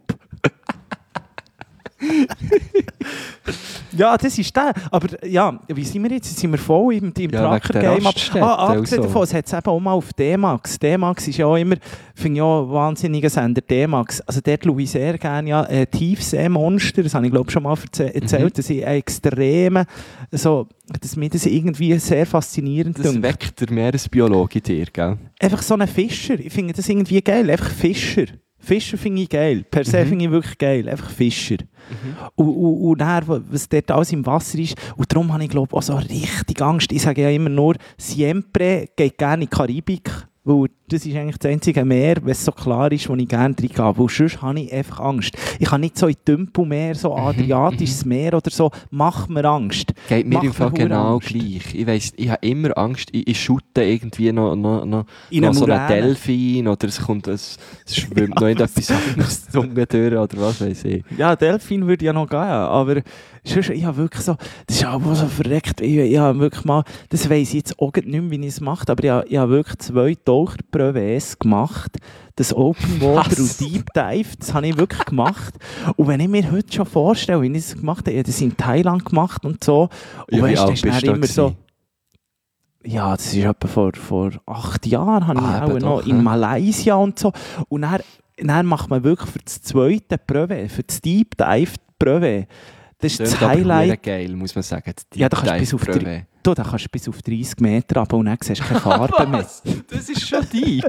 Ja, das ist der. Aber ja, wie sind wir jetzt? Jetzt sind wir voll im Ja, Tracker-Game. wegen der Raststätte Abgesehen und so. davon, es hat es eben auch mal auf D-Max. D-Max ist ja auch immer, finde ich auch ein wahnsinniger Sender, D-Max. Also dort schaue ich sehr gerne ja, Tiefseemonster, das habe ich glaube schon mal erzählt, dass ich extrem, so, dass mir das irgendwie sehr faszinierend Das dünkt. weckt der Meeresbiologe in dir, gell? Einfach so ein Fischer, ich finde das irgendwie geil, einfach Fischer. Fischer finde ich geil, per se finde ich wirklich geil, einfach Fischer. Und dann, was dort alles im Wasser ist, und darum habe ich glaube auch so richtig Angst, ich sage ja immer nur, Siempre geht gerne in die Karibik, Weil das ist eigentlich das einzige Meer, wenn es so klar ist, wo ich gerne reingehe. Weil sonst habe ich einfach Angst. Ich habe nicht so in Tümpelmeer, so Adriatisches Meer oder so, macht mir Angst. Geht mir Macht im Fall mir genau Angst. gleich. Ich weiss, ich habe immer Angst, ich shoote irgendwie noch In so eine einen Muräne. Delfin oder es schwimmt noch etwas anderes Zunge durch oder was weiß ich. Ja, Delfin würde ja noch gehen, aber sonst, ich habe wirklich so, das ist auch so verreckt, ich habe wirklich mal, das weiss ich jetzt auch nicht mehr, wie ich es mache, aber ich habe wirklich 2 Taucherprövés gemacht, das Open Water Was? und Deep Dive, das habe ich wirklich gemacht. Und wenn ich mir heute schon vorstelle, wie ich das gemacht habe, ich habe das in Thailand gemacht und so, und Ja, wie weißt, alt das ist bist dann du immer so, gewesen? ja, das ist etwa vor 8 Jahren, habe ich eben auch noch doch, in ja. Malaysia und so. Und dann macht man wirklich für das zweite Brevet, für das Deep Dive Brevet, das ist das Tönt aber Highlight. verdammt geil, muss man sagen. Die Ja, da kannst du bis auf Dive-Brevet. Da kannst du bis auf 30 Meter runter und dann siehst du keine Farbe mehr. Das ist schon deep.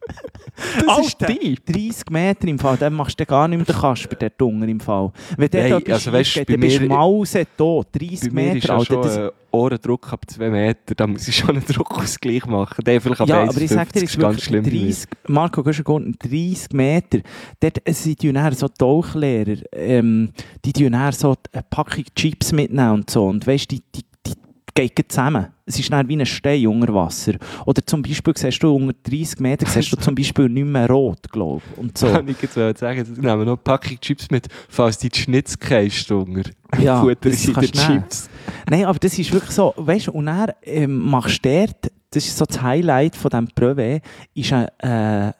Das Alter, ist deep. 30 Meter im Fall, dann machst du gar nicht mehr den Kasper, der Hunger im Fall. Wenn der Nein, da bist, also weisst, dann bei bist du mir- mausetot, Bei 30 mir ist Meter, ja Alter. schon ein Ohrendruck ab 2 Meter, da muss ich schon einen Druckausgleich machen. Der vielleicht ab Ja, aber ich sag dir, 1,50 es ist ganz ist schlimm. wirklich 30, Marco, gehst du 30 Meter, dort sind die dann so Tauchlehrer, die tun dann so eine Packung Chips mitnehmen und so, und weisst, die gehen zusammen. Es ist dann wie ein Stein unter Wasser. Oder zum Beispiel siehst du unter 30 Meter siehst du zum Beispiel nicht mehr rot, glaube ich. Und so. Kann ich jetzt sagen, wir nehmen noch eine Packung Chips mit, falls die Schnitt keist, Hunger. Ja, Futter das in den kannst du nehmen. Chips. Nein, aber das ist wirklich so, weißt du, und dann machst du dort, das ist so das Highlight von diesem Brevet, ist ein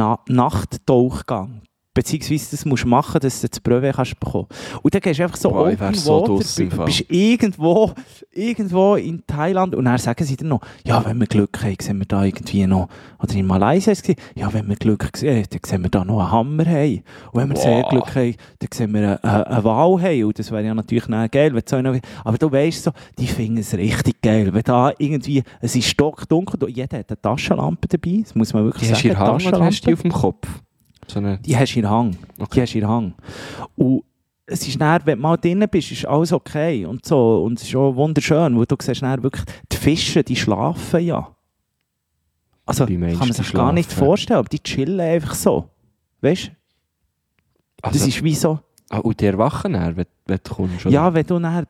Nachttauchgang. Beziehungsweise das musst du machen, dass du das Brevet kannst bekommen. Und dann gehst du einfach so Boah, ich wär so draus im Fall. bist irgendwo in Thailand und dann sagen sie dir noch, ja, wenn wir Glück haben, sehen wir da irgendwie noch, oder in Malaysia ist es, ja, wenn wir Glück sehen, dann sehen wir da noch einen Hammer haben. Und wenn wir sehr Wow. Glück haben, dann sehen wir einen Wal haben. Und das wäre ja natürlich dann geil, wenn so noch, aber du weißt so, die finden es richtig geil. Wenn da irgendwie, es ist stockdunkel, jeder hat eine Taschenlampe dabei, das muss man wirklich Die hast du in sagen. der Hand oder hast du die auf dem Kopf? So eine... Die hast du in der Hand. Okay. Die hast du in der Hand. Und es ist dann, wenn du mal drin bist, ist alles okay und so. Und es ist auch wunderschön, weil du siehst dann wirklich, die Fische, die schlafen ja. Also Wie kann meinst man du, sich die gar nicht schlafen? vorstellen, aber die chillen einfach so. Weißt du? Das Also, ist wie so... und die erwachen dann, wenn du kommst? Oder? Ja, wenn du näher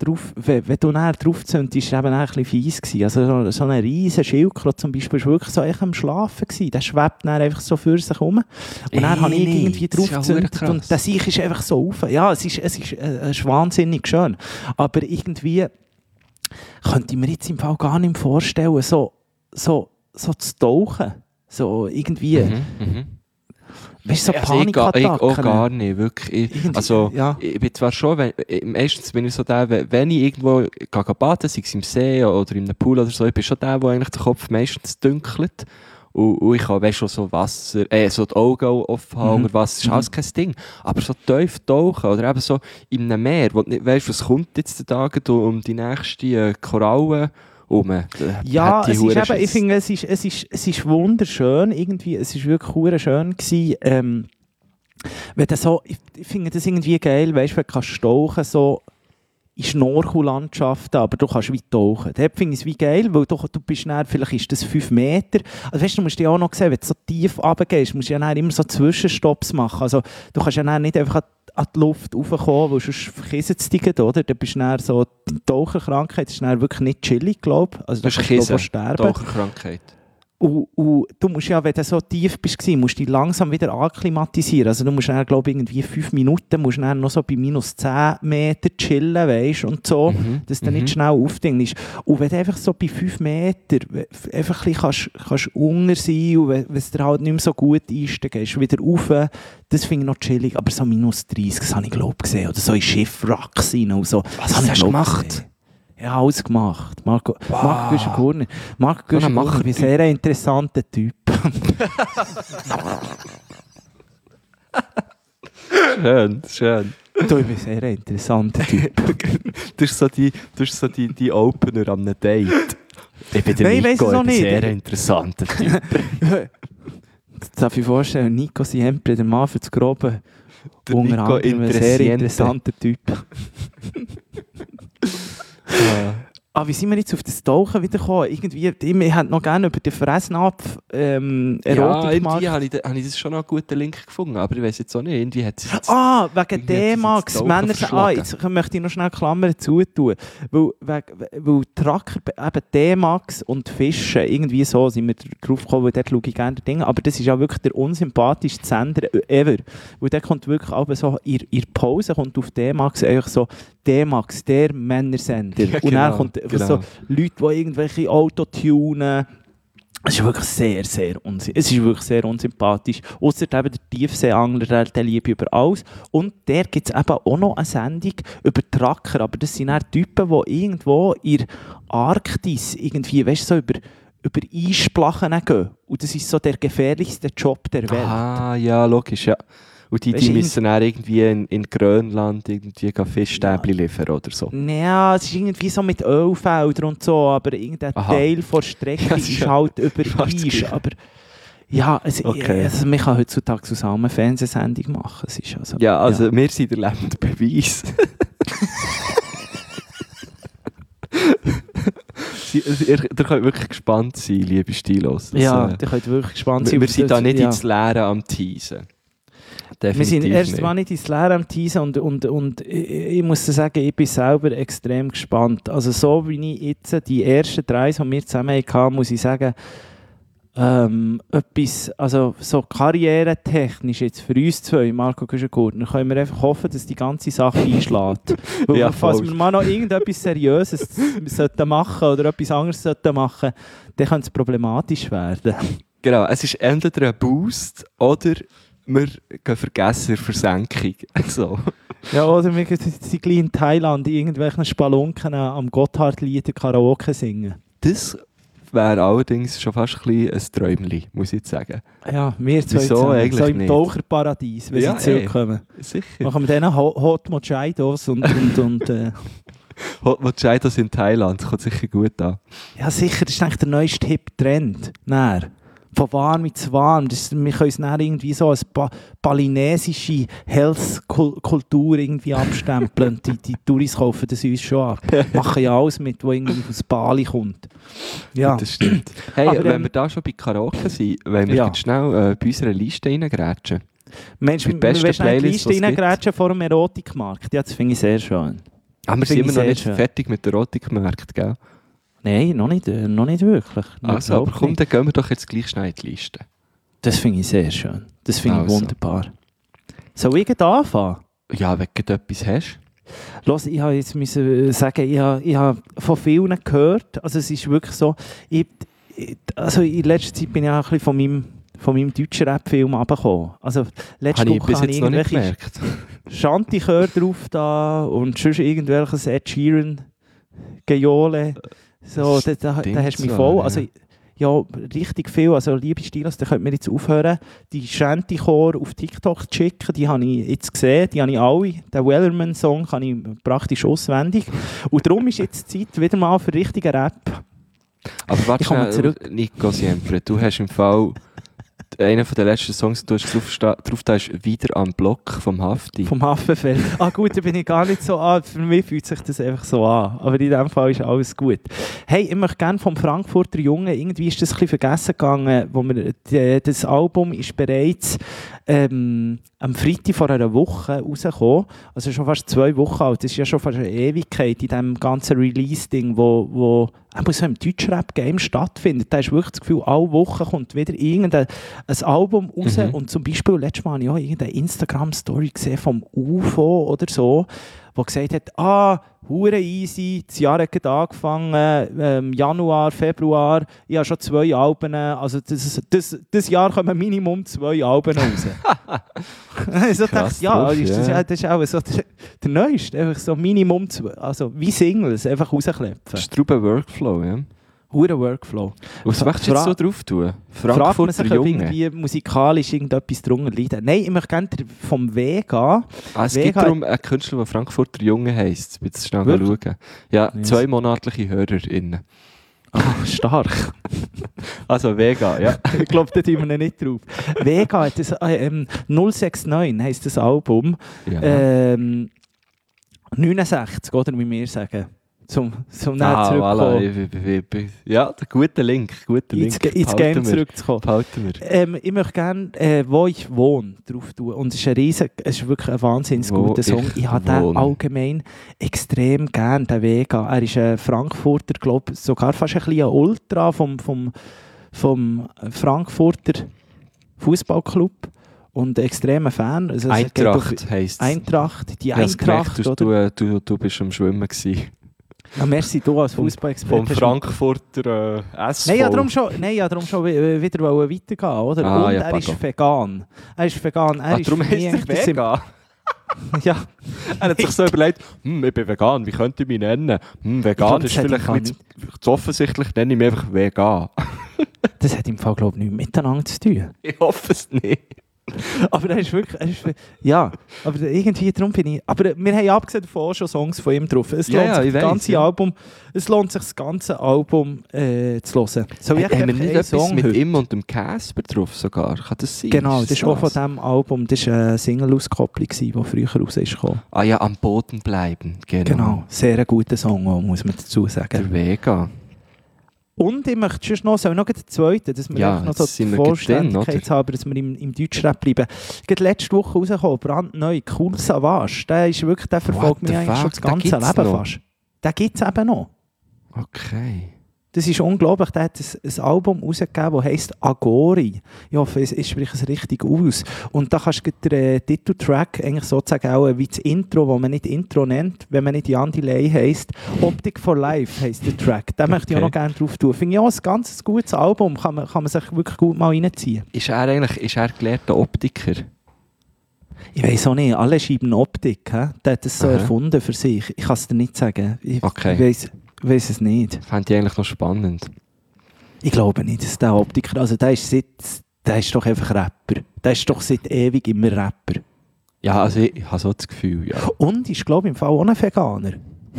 drauf zündest, war es eben auch ein bisschen fies gewesen. Also so ein riesen Schildkröte zum Beispiel war wirklich so echt am Schlafen gewesen. Der schwebt dann einfach so für sich rum. Und dann habe ich irgendwie das ist drauf ja gezündet verdammt und krass. der Sieg ist einfach so auf. Ja, es ist wahnsinnig schön. Aber irgendwie könnte ich mir jetzt im Fall gar nicht mehr vorstellen, so zu tauchen. So irgendwie, weißt du, so Also ich auch Panikattacken. gar nicht, wirklich. Also, ja. ich bin zwar schon, meistens bin ich so der, wenn ich irgendwo gehe baden, sei es im See oder in einem Pool oder so, ich bin schon der, der eigentlich den Kopf meistens dünkelt. Und ich kann, weißt du, so Wasser, so die Augen offen haben oder was, das ist alles kein Ding. Aber so tief tauchen oder eben so in einem Meer, wo du nicht weißt, was kommt jetzt den Tagen um die nächste Koralle herum. Ja, es ist eben, ich finde, es ist wunderschön, irgendwie, es ist wirklich wunderschön gewesen, wenn du so, ich finde das irgendwie geil, weißt du, wenn du kannst tauchen, so in Schnorchellandschaften, aber du kannst wie tauchen. Dort finde ich es wie geil, weil du bist dann, vielleicht ist das 5 Meter, also weißt du musst ja auch noch sehen, wenn du so tief runtergehst, musst du ja dann immer so Zwischenstopps machen, also du kannst ja dann nicht einfach an die Luft raufkommen, weil sonst verkissen es dich, oder? Dann bist du dann so, die Taucherkrankheit ist dann wirklich nicht chillig, glaube ich. Also Das du ist kannst glaub, auch Kissen, sterben. Taucherkrankheit. Und du musst ja, wenn du so tief bist, musst du dich langsam wieder akklimatisieren. Also du musst dann, glaube ich, irgendwie 5 Minuten musst dann noch so bei minus 10 Meter chillen, weißt und so, dass du nicht schnell aufdingst. Und wenn du einfach so bei 5 Meter einfach ein bisschen kannst unter sein und wenn es dir halt nicht mehr so gut ist, dann gehst du wieder rauf. Das finde ich noch chillig. Aber so minus 30, das habe ich, glaube ich, gesehen. Oder so in Schiffwracks rein und so. Was habe ich, hast du glaub, gemacht? gesehen. Ja, alles gemacht. Marco Güschen-Gurner. Marco So ein Güschen-Gurner, ein Machertyp. sehr interessanter Typ. Schön, schön. Du, ich bin ein sehr interessanter Typ. Das ist so die Opener an einem Date. Ich bin der Nein, ich weiss Nico, es auch ich bin nicht. sehr interessanter Typ. Das darf ich vorstellen, Nico Siempre, der Mann für das Grobe. Der Unter Nico anderem ein sehr Interessante. interessanter Typ. wie sind wir jetzt auf das Tauchen wieder gekommen? Irgendwie, wir hätten noch gerne über den Fressnapf Erotikmarkt. Ja, irgendwie habe ich das schon noch einen guten Link gefunden, aber ich weiß jetzt auch nicht, irgendwie hat es jetzt... Wegen D-Max. Jetzt möchte ich noch schnell Klammern zutun. Weil Tracker, eben D-Max und Fischen, irgendwie so sind wir drauf gekommen, weil dort schaue ich gerne Dinge. Aber das ist ja wirklich der unsympathischste Sender ever. Weil der kommt wirklich auch so, in Pause kommt auf D-Max eigentlich so D-Max, der Männersender. Ja, und dann kommt so Leute, die irgendwelche Auto tunen. Es ist wirklich sehr unsympathisch. Ausser eben der Tiefseeangler, der liebe über alles. Und der gibt es eben auch noch eine Sendung über Tracker. Aber das sind auch Typen, die irgendwo in der Arktis irgendwie, weißt du, so über Eissplachen gehen. Und das ist so der gefährlichste Job der Welt. Ah, ja, logisch, ja. Und die müssen dann irgendwie in Grönland irgendwie Fischstäbchen liefern oder so. Ja, es ist irgendwie so mit Ölfeldern und so, aber irgendein Teil der Strecke ist halt über Eis. Aber ja, man kann heutzutage zusammen eine Fernsehsendung machen. Es ist also, wir sind der lebende Beweis. Ihr könnt wirklich gespannt sein, liebe Stilos. Ja, ihr könnt wirklich gespannt sein. Wir sind da nicht ins Leere am Teasen. Definitiv wir sind erst mal nicht ins Leere am Teasen und ich muss sagen, ich bin selber extrem gespannt. Also so wie ich jetzt die ersten 3, die wir zusammen hatten, muss ich sagen, etwas, also so karrieretechnisch jetzt für uns zwei, Marco Güschen-Gurtner, können wir einfach hoffen, dass die ganze Sache einschlägt. Weil falls wir mal noch irgendetwas Seriöses sollten machen oder etwas anderes sollten machen, dann könnte es problematisch werden. Genau, es ist entweder ein Boost oder wir gehen vergessen Versenkung. So. Ja, oder wir sind in Thailand in irgendwelchen Spelunken am Gotthard-Lieder Karaoke singen. Das wäre allerdings schon fast ein Träumchen, muss ich jetzt sagen. Ja, wir zwei zusammen, so im Taucherparadies, wenn sie zurückkommen. Sicher. Machen wir dann Hot Mojitos und Hot Mojitos in Thailand, kommt sicher gut an. Ja, sicher, das ist eigentlich der neueste Hip-Trend. Von warm zu warm. Wir können es dann irgendwie so als balinesische Health-Kultur irgendwie abstempeln. Die Touris kaufen das uns schon ab. Machen ja alles mit, was irgendwie aus Bali kommt. Ja. Das stimmt. Hey, aber, wenn wir da schon bei Karaoke sind, wollen wir schnell bei unserer Liste reingrätschen. Mensch, wir wollen die Liste reingrätschen vor dem Erotikmarkt. Ja, das finde ich sehr schön. Aber wir sind immer noch nicht fertig mit dem Erotikmarkt, gell? Nein, noch nicht wirklich. Also, aber komm, dann gehen wir doch jetzt gleich schnell in die Liste. Das finde ich sehr schön. Das finde ich wunderbar. Soll ich anfangen? Ja, wenn du etwas hast. Los, ich habe jetzt müssen sagen, ich habe von vielen gehört, also es ist wirklich so, also in letzter Zeit bin ich auch ein bisschen von meinem deutschen Rap-Film runtergekommen. Also letzte Woche habe ich irgendwelche Shanty-Chör drauf da und sonst irgendwelches Ed Sheeran Geole. So, da hast du mich voll. Also, ja, richtig viel. Also, liebe Stilos, da könnt ihr jetzt aufhören, die Shanty-Chor auf TikTok zu schicken. Die habe ich jetzt gesehen, die habe ich alle. Den Wellerman-Song kann ich praktisch auswendig. Und darum ist jetzt Zeit wieder mal für richtigen Rap. Aber warte schnell, Nico Siempre, du hast im Fall... Einer der letzten Songs, du hast drauf da ist «Wieder am Block» vom Hafti. Vom Haffenfeld. Gut, da bin ich gar nicht so an. Für mich fühlt sich das einfach so an. Aber in diesem Fall ist alles gut. Hey, ich möchte gerne vom Frankfurter Jungen, irgendwie ist das ein bisschen vergessen gegangen, wo wir, das Album ist bereits am Freitag vor einer Woche rausgekommen. Also schon fast 2 Wochen alt. Das ist ja schon fast eine Ewigkeit in diesem ganzen Release-Ding, wo so im Deutschrap-Game stattfindet. Da hast du wirklich das Gefühl, alle Wochen kommt wieder irgendein Album raus. Und zum Beispiel, letztes Mal habe ich auch irgendeine Instagram-Story gesehen vom UFO oder so, wo gesagt hat, hure easy, das Jahr hat gerade angefangen, Januar, Februar, ich habe schon 2 Alben, also das Jahr kommen Minimum 2 Alben raus. Also dachte, das ist auch so der Neueste, einfach so Minimum 2, also wie Singles, einfach rausklepfen. Strube Workflow, ja. Hure Workflow. Was möchtest du jetzt so drauf tun? Fragt man sich, ob irgendwie musikalisch irgendetwas drunter leidet. Nein, ich möchte gerne vom Vega. Es gibt darum einen Künstler, der Frankfurter Junge heisst. Jetzt schnell schauen. Ja, 2 monatliche HörerInnen. Stark. Also Vega, ja. Ich glaube, da tun wir nicht drauf. Vega hat das 069 heisst das Album. Ja. 69, oder wie wir sagen. zum näher zurückkommen. Voilà. Ja, der gute Link. Ins Game zurückzukommen. Behalten wir. Ich möchte gerne «Wo ich wohne» drauf tun. Und es ist wirklich ein wahnsinnig guter Song. Ich habe den allgemein extrem gern, den Vega. Er ist ein Frankfurter, glaube ich, sogar fast ein bisschen ein Ultra vom Frankfurter Fußballclub. Und ein extremer Fan. Also Eintracht heisst es. Eintracht, die Eintracht. Gemerkt, du bist am Schwimmen gewesen. Ja, merci, du als Fußballexperte. Vom Frankfurter SV. Nein, ich wollte darum schon wieder weitergehen, oder? Und er ist vegan. Darum heisst er Vegan? Ja. Er hat sich so überlegt, ich bin vegan, wie könnte ich mich nennen? Vegan ist vielleicht nicht zu offensichtlich, nenne ich mich einfach vegan. Das hat im Fall, glaube ich, nichts miteinander zu tun. Ich hoffe es nicht. Aber er ist wirklich... ja, aber irgendwie darum bin ich... Aber wir haben abgesehen davon auch schon Songs von ihm drauf. Es lohnt sich das ganze Album zu hören. Haben wir nicht etwas mit ihm und dem Casper drauf sogar? Kann das sein? Genau, das ist auch von diesem Album. Das war eine Single-Auskopplung, die früher rausgekommen. Ah ja, «Am Boden bleiben». Genau, sehr ein guter Song, muss man dazu sagen. Der Vega. Und ich möchte schon noch den zweiten, dass wir noch so die Vollständigkeit haben, dass wir im Deutschrap bleiben. Gerade letzte Woche rausgekommen, brandneu, «Cool Savage». Der verfolgt mich eigentlich schon das ganze Leben fast. Den gibt es eben noch. Okay. Das ist unglaublich. Der hat ein Album rausgegeben, das heisst «Agori». Ich hoffe, ich spreche es richtig aus. Und da kannst du den Titeltrack eigentlich sozusagen auch wie das Intro, das man nicht Intro nennt, wenn man nicht Jan Delay heisst. «Optic for Life» heisst der Track. Den möchte ich auch noch gerne drauf tun. Finde ich auch ein ganz gutes Album. Kann man sich wirklich gut mal reinziehen. Ist er gelehrter Optiker? Ich weiss auch nicht. Alle schreiben Optik. He? Der hat das so erfunden für sich. Ich kann es dir nicht sagen. Ich weiss es nicht. Fände ich eigentlich noch spannend. Ich glaube nicht, dass der Optiker... Also der ist doch einfach Rapper. Der ist doch seit ewig immer Rapper. Ja, also ich habe so das Gefühl, ja. Und ich glaube im Fall auch ein Veganer.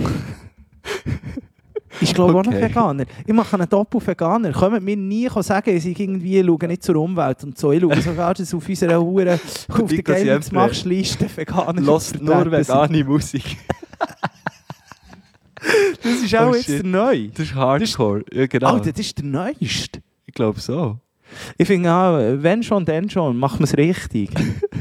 Ich glaube auch ein Veganer. Ich mache einen Doppel-Veganer. Kommt mir nie sagen, ich irgendwie schaue nicht zur Umwelt und so. Ich schaue sogar, dass auf unserer Hure auf der Geilungsmachsliste Veganer hörst nur vegane Musik. Das ist auch jetzt der Neue. Das ist Hardcore. Ja, genau. Alter, das ist der Neueste. Ich glaube so. Ich finde auch, wenn schon, dann schon, machen wir es richtig.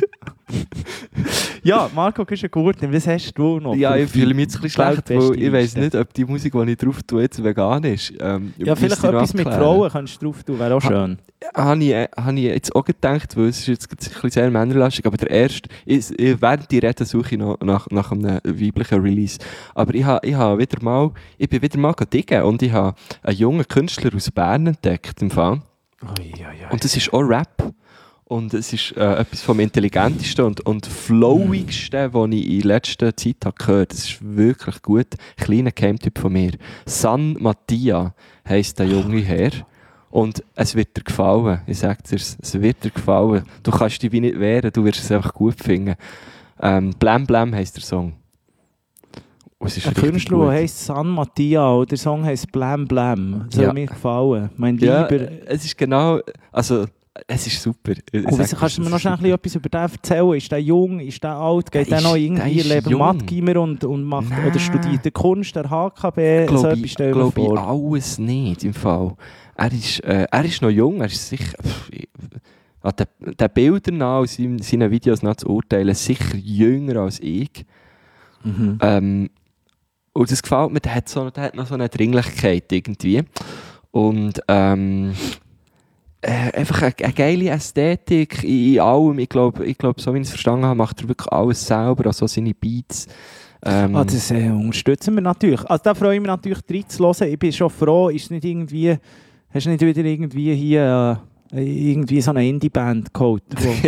Ja, Marco Güschen-Gurtner, was hast du noch? Ja, ich fühle mich jetzt ein bisschen schlecht, weil ich weiss nicht, ob die Musik, die ich drauf tue, jetzt vegan ist. Ja, vielleicht etwas mit Frauen kannst du drauf tun, wäre auch schön. Habe ich jetzt auch gedacht, weil es ist jetzt ein bisschen sehr männerlastig, aber der erste, während die Rede suche ich noch nach einem weiblichen Release. Aber ich bin wieder mal diggen und ich habe einen jungen Künstler aus Bern entdeckt im Fall. Und das ist auch Rap. Und es ist etwas vom intelligentesten und flowigsten, was ich in letzter Zeit habe gehört. Das ist wirklich gut. Kleiner Geheimtipp von mir. San Mattia heisst der junge Herr. Und es wird dir gefallen. Ich sage dir, es wird dir gefallen. Du kannst dich wie nicht wehren, du wirst es einfach gut finden. Blam Blam heisst der Song. Ein Künstler, der heisst San Mattia und der Song heisst Blam Blam. Das soll mir gefallen. Mein Lieber. Es ist genau... Also, es ist super. Kannst du mir noch schnell etwas über den erzählen? Ist der jung? Ist der alt? Geht der noch irgendwie Leben Mathgimmer und macht oder studiert der Kunst, der HKB? Glaube ich alles nicht im Fall. Er ist noch jung, er ist sicher... An den Bildern nach, aus seinen Videos nach zu urteilen, sicher jünger als ich. Mhm. Und das gefällt mir, der hat noch so eine Dringlichkeit irgendwie. Und einfach eine geile Ästhetik in allem. Ich glaube, so wie ich es verstanden habe, macht er wirklich alles selber, also seine Beats. Das unterstützen wir natürlich. Also da freue ich mich natürlich reinzuhören. Ich bin schon froh, hast du nicht wieder irgendwie hier irgendwie so eine Indie-Band geholt,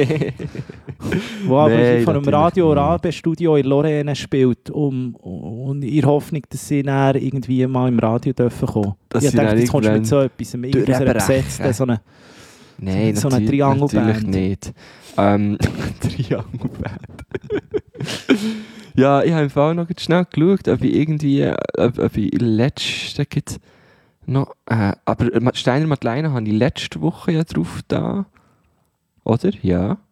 wo aber von einem Radio-Rabe-Studio in Lorraine spielt, und in der Hoffnung, dass sie dann irgendwie mal im Radio dürfen kommen. Ich dachte, jetzt kommst du mit so etwas, irgendwie so besetzt, so eine Triangelband. Natürlich nicht. Triangelband. Ja, ich habe im Fall noch schnell geschaut, ob ich letzte gibt noch, aber Steiner Madeleine habe ich letzte Woche ja drauf da. Oder? Ja.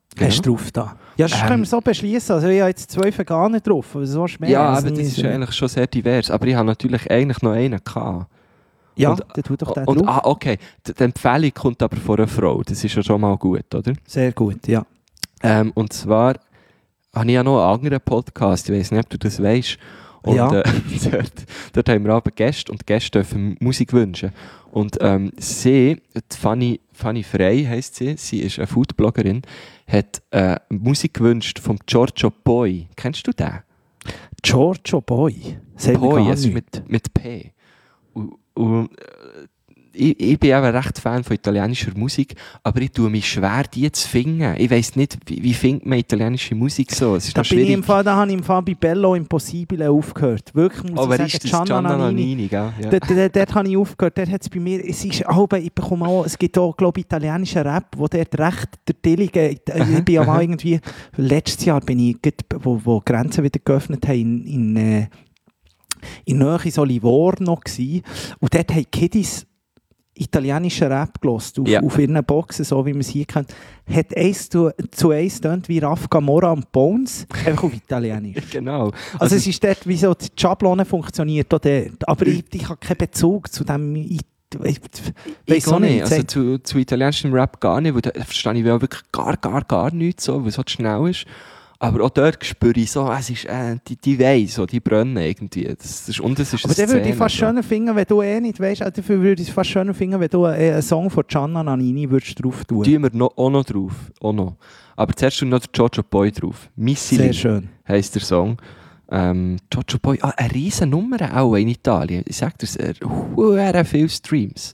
Hast du drauf da? Ja, das können wir so beschließen. Also ich habe jetzt 2 Veganer drauf, aber so ist mehr. Ja, aber das ist eigentlich schon sehr divers. Aber ich habe natürlich eigentlich noch einen gehabt. Ja, dann tu doch den und, drauf. Okay. Die Empfehlung kommt aber von einer Frau. Das ist ja schon mal gut, oder? Sehr gut, ja. Und zwar habe ich ja noch einen anderen Podcast. Ich weiß nicht, ob du das weißt. Und Ja. dort haben wir aber Gäste und die Gäste dürfen Musik wünschen. Und sie, die Fanny Frey heisst sie ist eine Foodbloggerin, hat Musik gewünscht vom Giorgio Poi. Kennst du den? Giorgio Poi. Poi, es ist mit P. Und ich bin eben recht Fan von italienischer Musik, aber ich tue mich schwer, die zu finden. Ich weiss nicht, wie findet man italienische Musik so? Es ist Da noch schwierig. da habe ich im Fall bei Bello Impossibile aufgehört. Wirklich, muss Aber ich ist sagen, das Gianna Nannini, gell? Ja. Dort habe ich aufgehört. Dort hat es bei mir, ich bekomme auch, es gibt auch, glaube ich, italienischen Rap, wo dort recht der Tilly geht. Ich bin ja mal irgendwie, letztes Jahr bin ich, wo Grenzen wieder geöffnet haben, in Nähe so Livorno gsi. Und dort haben Kiddies italienischen Rap gehört, auf ihren Boxen, so wie man es hier kennt. Hat 1:1 tönt wie Raf Camora und Bones, einfach auf Italienisch. Genau. Also es ist dort, wie so die Schablone funktioniert auch dort. Aber ich habe keinen Bezug zu dem. Ich weiß auch nicht. Also zu italienischem Rap gar nicht, weil da verstehe ich wirklich gar nichts, so, weil es so schnell ist. Aber auch dort spüre ich so, es ist, die weiss, so, die brennen irgendwie. Aber dann würde ich fast schöner finden, wenn du nicht weißt, dafür würde ich es fast schöner finden, wenn du einen Song von Gianna Nannini würdest drauf tun. Die wir auch noch drauf. Auch noch. Aber zuerst noch der Giorgio Poi drauf. Missili sehr schön. Heisst der Song. Giorgio Poi, eine riesen Nummer auch in Italien. Ich sage dir, viele Streams.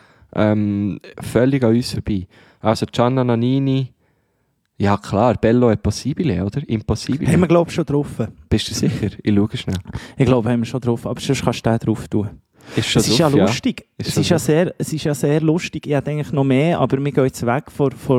Völlig an uns vorbei. Also Gianna Nannini. Ja klar, Bello è possibile, oder? Impossibile. Haben wir, glaube ich, schon drauf. Bist du sicher? Ich schaue schnell. Ich glaube, haben wir schon drauf. Aber sonst kannst du den drauf tun. Es ist ja lustig. Es ist ja sehr lustig. Ich hätte eigentlich noch mehr, aber wir gehen jetzt weg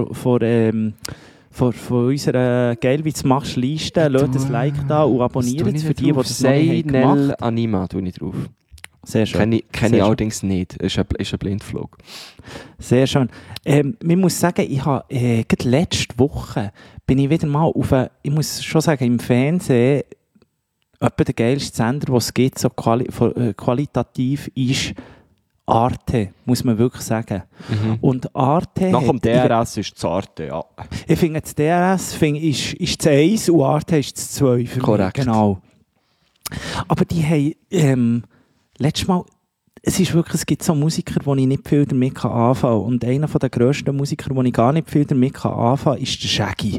von unserer «Geil, wie du machst» Liste. Lasst ein Like da und abonniert es für die das noch nicht gemacht haben. Anima tue ich drauf. Sehr schön. Kenne ich allerdings nicht. Es ist ein Blindflug. Sehr schön. Man muss sagen, ich habe gerade letzte Woche bin ich wieder mal ich muss schon sagen, im Fernsehen etwa der geilste Sender, den es gibt, so qualitativ ist Arte, muss man wirklich sagen. Mhm. Und Arte... Nach dem DRS ist das Arte, ja. Ich finde, das DRS ist das 1 und Arte ist das 2 für korrekt. Mich. Genau. Aber die haben... letztes Mal, es gibt so Musiker, die ich nicht viel damit anfangen kann. Und einer der grössten Musiker, die ich gar nicht viel damit anfangen kann, ist der Shaggy.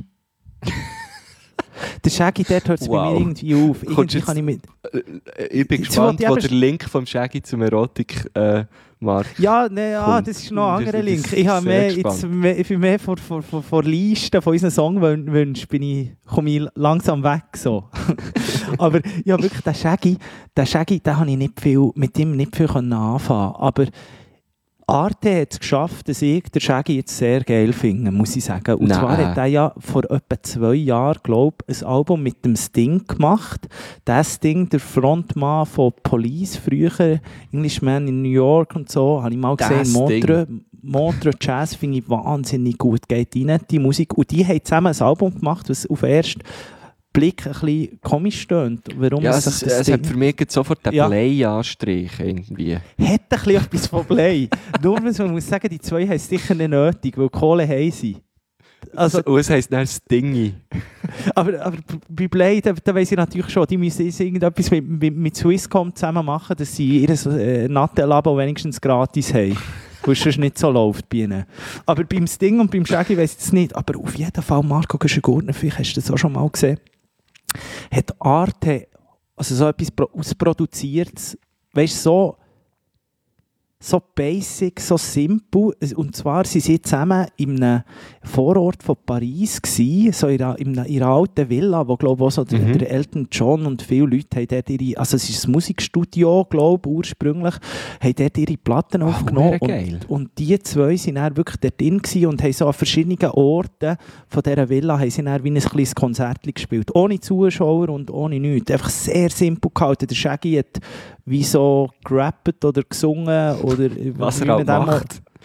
Der Shaggy, dort hört es bei mir irgendwie auf. Ich bin gespannt, wo der Link vom Shaggy zum Erotik Markt. Ja, das ist noch ein anderer Link. Ich bin mehr von Listen von unseren Songwünschen komme ich langsam weg. So. Aber ja, wirklich, der Shaggy, den habe ich mit ihm nicht viel anfangen können. Aber Arte hat es geschafft, dass ich den Shaggy jetzt sehr geil finde, muss ich sagen. Und zwar hat er ja vor etwa 2 Jahren, glaube ich, ein Album mit dem Sting gemacht. Der Sting, der Frontmann von Police, früher Englishman in New York und so, habe ich mal gesehen. Montreux Jazz finde ich wahnsinnig gut, geht rein, die Musik. Und die haben zusammen ein Album gemacht, das auf den ersten Blick ein bisschen komisch tönt. Warum es hat für mich sofort den Play-Anstrich irgendwie. Hat ein bisschen etwas von Play. Nur, man muss sagen, die 2 haben es sicher nicht nötig, weil Kohle haben sie. Also, es heisst dann Stingy. aber bei Play, da weiss ich natürlich schon, die müssen irgendetwas mit Swisscom zusammen machen, dass sie ihr Nattel-Abo wenigstens gratis haben. Weil es sonst nicht so läuft bei ihnen. Aber beim Sting und beim Shaggy weiss ich es nicht. Aber auf jeden Fall, Marco Güschen-Gurtner, vielleicht hast du das auch schon mal gesehen, hat Arte also so etwas ausproduziert, weißt du, so basic, so simpel. Und zwar waren sie zusammen in einem Vorort von Paris gewesen, so in ihrer alten Villa, wo, glaube ich, auch so der Elton John und viele Leute haben dort also es ist ein Musikstudio, glaube ich, ursprünglich, haben dort ihre Platten aufgenommen. Und die 2 sind dann wirklich dort drin gewesen und haben so an verschiedenen Orten von dieser Villa haben sie dann wie ein kleines Konzert gespielt. Ohne Zuschauer und ohne nichts. Einfach sehr simpel gehalten. Der Shaggy hat wie so gerappt oder gesungen oder was er halt macht.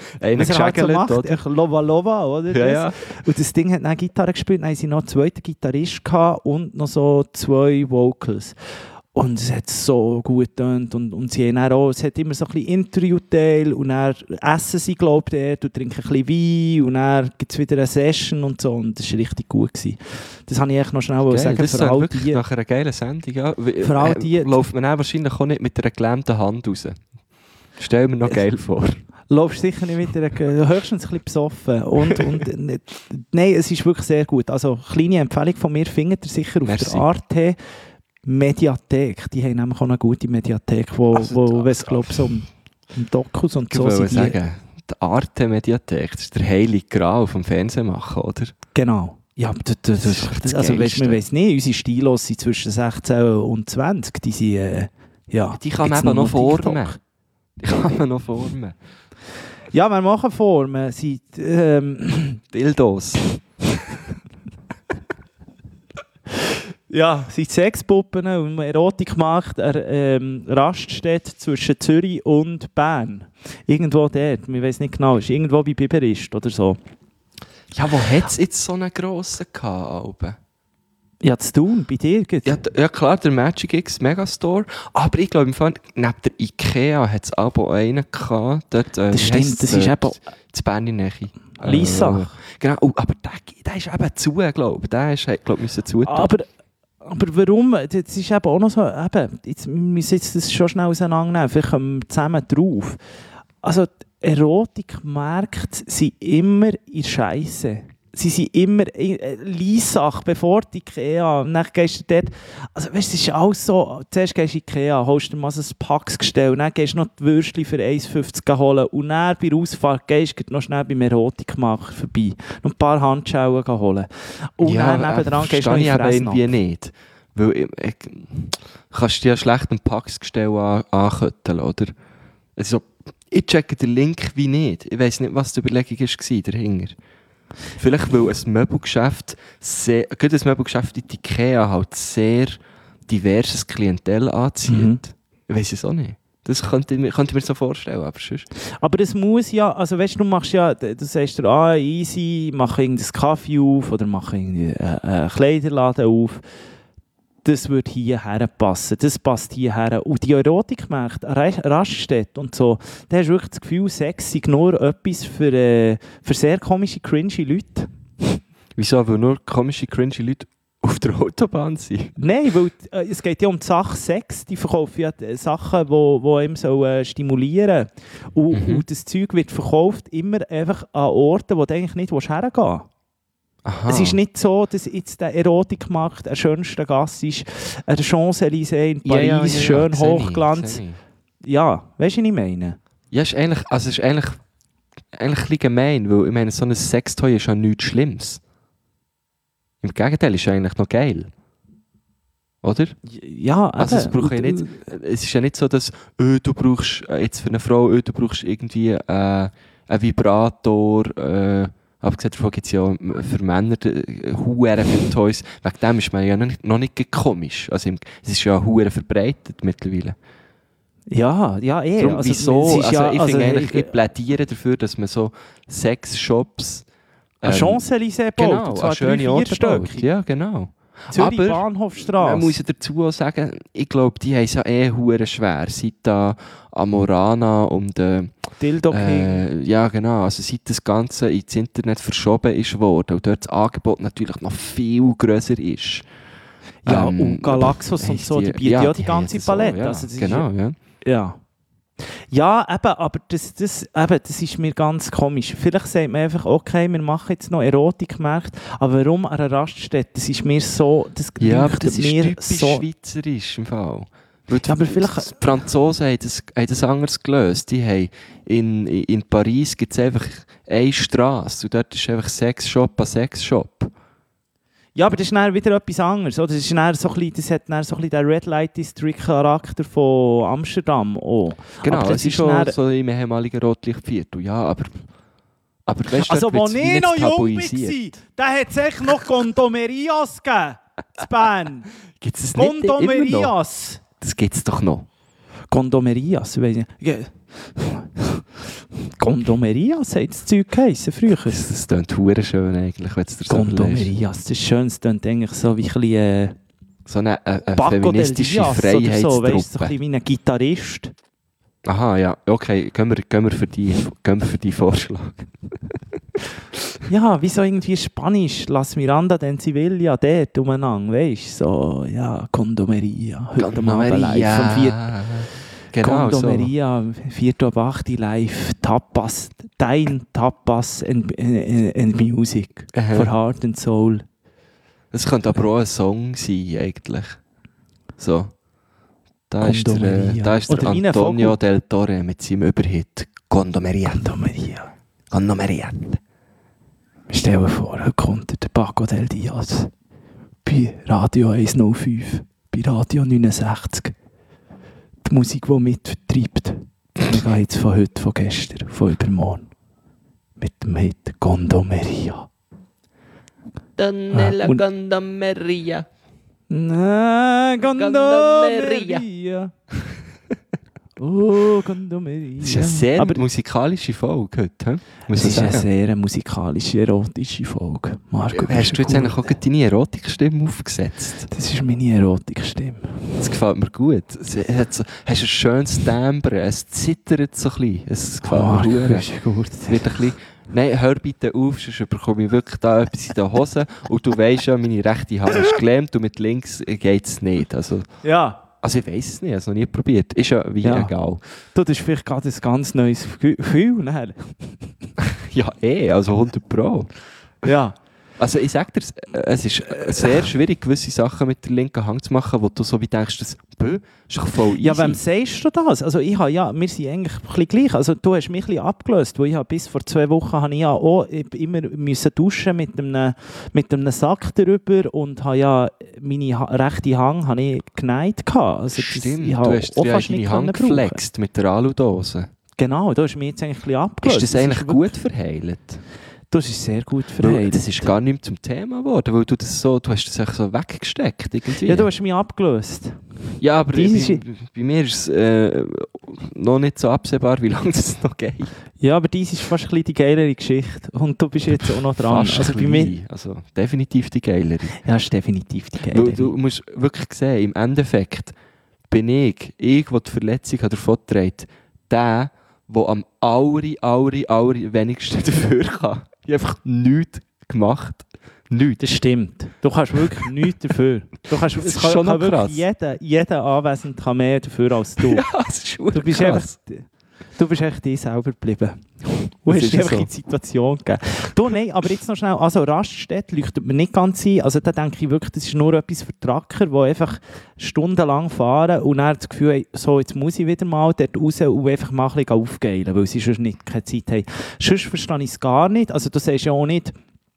Einer was er halt so geschägelt, macht, oder? Lova Lova, oder? Ja, das? ja. Und das Ding hat dann Gitarre gespielt, dann haben sie noch einen zweiten Gitarrist gehabt und noch so 2 Vocals. Und es hat so gut getönt und sie haben dann auch, es hat immer so ein bisschen Interview-Teil und dann essen sie, glaube ich, dort und trinken ein bisschen Wein und dann gibt es wieder eine Session und so und das war richtig gut gewesen. Das wollte ich eigentlich noch schnell sagen, Das für all wirklich die... nach einer geilen Sendung, ja. Für all die- Läuft man dann wahrscheinlich auch nicht mit einer gelähmten Hand raus. Stell mir noch geil vor. Laufst sicher nicht wieder, höchstens ein bisschen besoffen. Und nein, es ist wirklich sehr gut. Also, kleine Empfehlung von mir, findet ihr sicher auf Merci. der Arte Mediathek. Die haben nämlich auch eine gute Mediathek, wo es, glaube ich, so um Dokus und Ich so wollte sind. sagen, die Arte-Mediathek, das ist der heilige Gral vom Fernsehen machen, oder? Genau. Ja, aber das also, Geilste. man weiss nicht, unsere Stilos sind zwischen 16 und 20. Die sind, ja... Die kann man jetzt eben nur noch formen. TikTok. Die kann man noch formen. Ja, wir machen Formen. Sie, Dildos. Ja, sind Sexpuppen und Erotik macht Raststätte zwischen Zürich und Bern. Irgendwo dort, ich weiß nicht genau, ist irgendwo bei Biberist oder so. Ja, wo hat es jetzt so einen grossen gehabt? Ja, zu tun, bei dir gibt's. Ja, klar, der Magic X Megastore. Aber ich glaube, im Fall, neben der Ikea hat es aber einen gehabt. Dort, Das stimmt, das ist eben... zu Bern in der Nähe. Lisa. Genau, aber der ist eben zu, glaube ich. Der ist, glaube ich, zu. Aber warum? Das ist eben auch noch so... Eben, jetzt, wir müssen jetzt das schon schnell auseinandernehmen. Vielleicht kommen wir zusammen drauf. Also, die Erotikmärkte sind immer in Scheisse. Sie sind immer Liesach, bevor die Ikea. Dann gehst du dort. Also, weißt du, es ist alles so. Zuerst gehst du in Ikea, holst dir mal so ein Packsgestell, dann gehst du noch die Würstchen für 1,50 holen und dann bei der Ausfahrt gehst du noch schnell beim Erotikmarkt vorbei. Noch ein paar Handschellen holen. Und Ja, dann nebendran gehst du noch in ich den aber Fressnapf. irgendwie nicht. Weil kannst du dir ja schlecht ein Packsgestell ankötteln, oder? Also, ich checke den Link wie nicht. Ich weiss nicht, was die Überlegung war dahinter. Vielleicht, weil ein Möbelgeschäft, gerade ein Möbelgeschäft in Ikea halt sehr diverses Klientel anzieht. Mhm. Ich weiss es auch nicht. Das könnte ich mir so vorstellen, aber sonst... Aber es muss ja, also weißt du machst ja, du sagst dir, easy, mach irgendeinen Kaffee auf oder mach irgendwie einen Kleiderladen auf. Das würde hierher passen, das passt hierher. Und die Erotikmärkte, Raststätte und so, da hast du wirklich das Gefühl, Sex sei nur etwas für sehr komische, cringy Leute. Wieso? Weil nur komische, cringy Leute auf der Autobahn sind? Nein, weil es geht ja um die Sache Sex. Die verkaufen ja Sachen, die ihm so, stimulieren sollen. Und das Zeug wird verkauft immer einfach an Orten, wo du eigentlich nicht hergehen willst. Aha. Es ist nicht so, dass jetzt der Erotikmarkt der schönste Gast ist, der Champs-Élysées in Paris, schön Hochglanz. Ja, weißt du, was ich meine? Ja, es ist eigentlich ein bisschen gemein, weil ich meine, so ein Sextoy ist ja nichts Schlimmes. Im Gegenteil, ist ja eigentlich noch geil. Oder? Ja, also es ist ja nicht so, dass du brauchst jetzt für eine Frau du brauchst irgendwie einen Vibrator. Abgesehen davon gibt es ja für Männer hure viele Toys. Wegen dem ist man ja noch nicht komisch. Also es ist ja hure verbreitet mittlerweile. Ja, eh. Darum, also, wieso? es ist ja, Ich finde eigentlich, ich plädiere dafür, dass man so Sexshops... Ein Champs-Élysées baut, genau, und zwar eine schöne 3-4 Orte Stück. Ja, genau. Zürich Aber Bahnhofstrasse. man muss ja dazu auch sagen, ich glaube, die haben es ja hure schwer. Seit da Amorana und Dildo King. ja, genau. Also seit das Ganze ins Internet verschoben ist worden und dort das Angebot natürlich noch viel grösser ist. Ja, und Galaxus und so, die bieten ja die ganze Palette. Ja, also das genau, ist, ja. Ja. Ja, eben, aber das ist mir ganz komisch. Vielleicht sagt man einfach, okay, wir machen jetzt noch Erotikmärkte, aber warum an einer Raststätte? Das ist mir so, das Ja, aber das ist mir typisch so... schweizerisch im Fall. Weil Ja, aber vielleicht... die Franzosen haben das anders gelöst. Die haben in Paris gibt es einfach eine Strasse und dort ist einfach Sexshop an Sexshop. Ja, aber das ist dann wieder etwas anderes. Oder? Das hat dann so ein bisschen den Red Light District Charakter von Amsterdam auch. Genau, aber das ist schon dann so im ehemaligen Rotlichtviertel. Ja, aber weißt du, also, als ich noch jung tabuisiert. war, da hat es echt noch Condomerias gegeben. In Bern. Gibt es nicht immer noch? Das gibt es doch noch. Condomerias, weiss ich. Gondomerias hat das Zeug geheissen früher. Das klingt verdammt schön eigentlich, wenn es dir so Gondomerias, das ist schön, das klingt eigentlich so wie ein bisschen... so eine Paco feministische del Diaz oder so, weißt du, so ein Freiheitstruppe. bisschen wie ein Gitarrist. Aha, ja, okay, gehen wir für die Vorschlag. Ja, wie so irgendwie Spanisch, Las Miranda de Sevilla, dort umeinander, weißt du, so, ja, Gondomeria, heute am Abend live, vom 4. Genau Gondomeria, 4 ab 8 live, Tapas, dein Tapas and Music, Aha. for Heart and Soul. Das könnte aber auch ein Song sein, eigentlich. So. Da ist Gondomeria. der Oder Nina Antonio Vogel. del Torre mit seinem Überhit Gondomeria. Gondomeria. Gondomeria. Stell dir vor, heute kommt der Paco del Diaz bei Radio 105, bei Radio 69. Die Musik, die mitvertreibt. Wir gehen jetzt von heute, von gestern, von übermorgen. Mit dem Hit Gondomeria. Donnella und- Gondomeria. Gondomeria. Oh, Gondomeria. Das ist eine sehr Aber musikalische Folge heute. Muss es man ist eine sagen. sehr musikalische, erotische Folge. Marco, Hast du jetzt gut. eigentlich auch gerade deine Erotikstimme aufgesetzt? Das ist meine Erotikstimme. Das gefällt mir gut. Sie hat so, hast ein schönes Timbre, es zittert so ein bisschen. Es gefällt Marco, mir gut. ist gut. Es wird ein bisschen... Nein, hör bitte auf, sonst bekomme ich wirklich da etwas in den Hosen. Und du weisst ja, meine rechte Hand ist gelähmt und mit links geht es nicht. Also ich weiss es nicht, ich habe es noch nie probiert. Ist ja wie Ja. egal. Du, das ist vielleicht gerade ein ganz neues Gefühl. Nachher. Ja, also 100%. Ja. Also ich sage dir, es ist sehr schwierig, gewisse Sachen mit der linken Hand zu machen, wo du so wie denkst, das ist doch voll easy. Ja, wem sagst du das? Also wir sind eigentlich ein bisschen gleich. Also du hast mich ein bisschen abgelöst, weil ich habe bis vor 2 Wochen habe ich ja auch immer müssen duschen mit einem Sack darüber und habe ja meine rechte Hand habe ich geneigt gehabt. Also Stimmt, ich du habe hast auch ja fast deine nicht Hand brauchen. geflext mit der Aludose. Genau, du hast mich jetzt eigentlich ein bisschen abgelöst. Ist das eigentlich wirklich- gut verheilt? Das ist sehr gut Weil verheilt. das ist gar nicht mehr zum Thema geworden, weil du hast das einfach so weggesteckt irgendwie. Ja, du hast mich abgelöst. Ja, aber Das ist- bei mir ist es noch nicht so absehbar, wie lange es noch geht. Ja, aber dies ist fast ein bisschen die geilere Geschichte. Und du bist jetzt auch noch dran. Fast Also ein bei mir... bisschen. Also definitiv die geilere. Ja, ist definitiv die Weil geilere. du musst wirklich sehen, im Endeffekt bin ich der die Verletzung davon trägt, der am wenigsten dafür kann. Ich habe einfach nichts gemacht. Nichts. Das stimmt. Du kannst wirklich nichts dafür. Du kannst, Das es ist kann, schon kann noch krass. wirklich jeder Anwesende kann mehr dafür als du. Ja, das ist Du bist krass. Du bist echt dich selber geblieben. Du Das hast ist dich einfach so. in die Situation gegeben. Du, nein, aber jetzt noch schnell, also Raststätte leuchtet mir nicht ganz ein. Also da denke ich wirklich, das ist nur etwas für Trucker, die einfach stundenlang fahren und dann das Gefühl haben, so, jetzt muss ich wieder mal dort raus und einfach mal ein bisschen aufgeilen, weil sie sonst nicht keine Zeit haben. Sonst verstehe ich es gar nicht. Also du sagst ja auch nicht,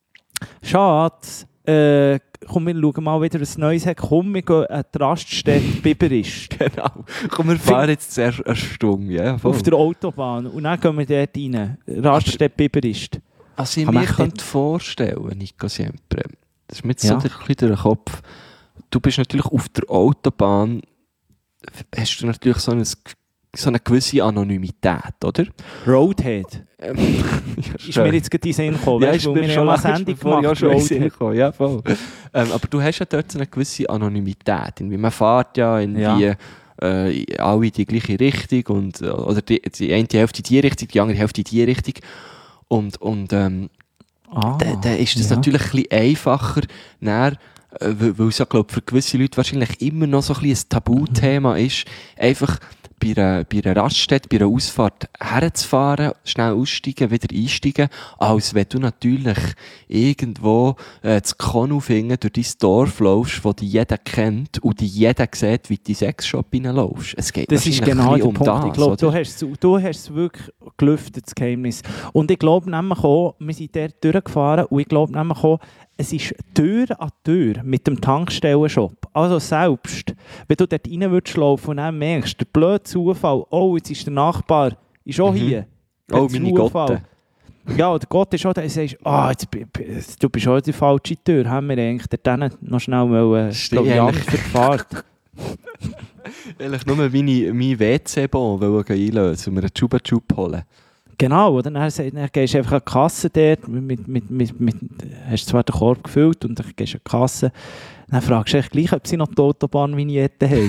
Schatz, komm, wir schauen mal wieder ein Neues her. Komm, wir gehen an die Raststätte Biberist. Genau. Komm, wir fahren jetzt zuerst eine Stunde. Ja, voll. Auf der Autobahn. Und dann gehen wir dort rein. Raststätte Biberist. Also ich Kann mir man echt könnte vorstellen, Nico Siempre, das ist mir jetzt Ja. so ein bisschen durch den Kopf, du bist natürlich auf der Autobahn, hast du natürlich so eine gewisse Anonymität, oder? Roadhead. Ist mir jetzt gerade in den Sinn gekommen. Ja, Weißt ist du, weil mir wir schon haben eine lange Sendung bevor ich auch gemacht, schon in den Sinn Roadhead. gekommen. Ja, voll. Aber du hast ja dort so eine gewisse Anonymität. Irgendwie, man fährt ja irgendwie alle in die gleiche Richtung und, oder die eine Hälfte in die Richtung, die andere Hälfte in die Richtung. Und dann ist das natürlich ein bisschen einfacher, dann, weil es ja, glaube ich, für gewisse Leute wahrscheinlich immer noch so ein bisschen ein Tabuthema ist, einfach bei einer Raststätte, bei einer Ausfahrt herzufahren, schnell aussteigen, wieder einsteigen, als wenn du natürlich irgendwo zu Konufingen durch dein Dorf laufst, wo dich jeder kennt und dich jeder sieht, wie du in den Sexshop reinlaufst. Es geht Das ist wahrscheinlich genau ein der bisschen Punkt. das, Ich glaube, oder? du hast es wirklich gelüftet, das Geheimnis. Und ich glaube nämlich auch, wir sind dort durchgefahren und ich glaube nämlich auch, es ist Tür an Tür mit dem Tankstellenshop. Also selbst, wenn du dort rein würdest laufen und dann merkst, der blöde Zufall, oh, jetzt ist der Nachbar ist auch hier. Der Oh, meine Zufall. Gotte. Ja, der Gott ist auch da. Du sagst, du bist auch die falsche Tür. Haben wir eigentlich dort noch schnell Stimmt, Proviant eigentlich. für die Fahrt. Eigentlich nur mein WC-Bon einlösen und mir einen Chupa-Chup holen. Genau, oder? Dann gehst du einfach an die Kasse dort, hast zwar den Korb gefüllt und dann gehst du an die Kasse, dann fragst du dich gleich, ob sie noch die Autobahn-Vignetten haben.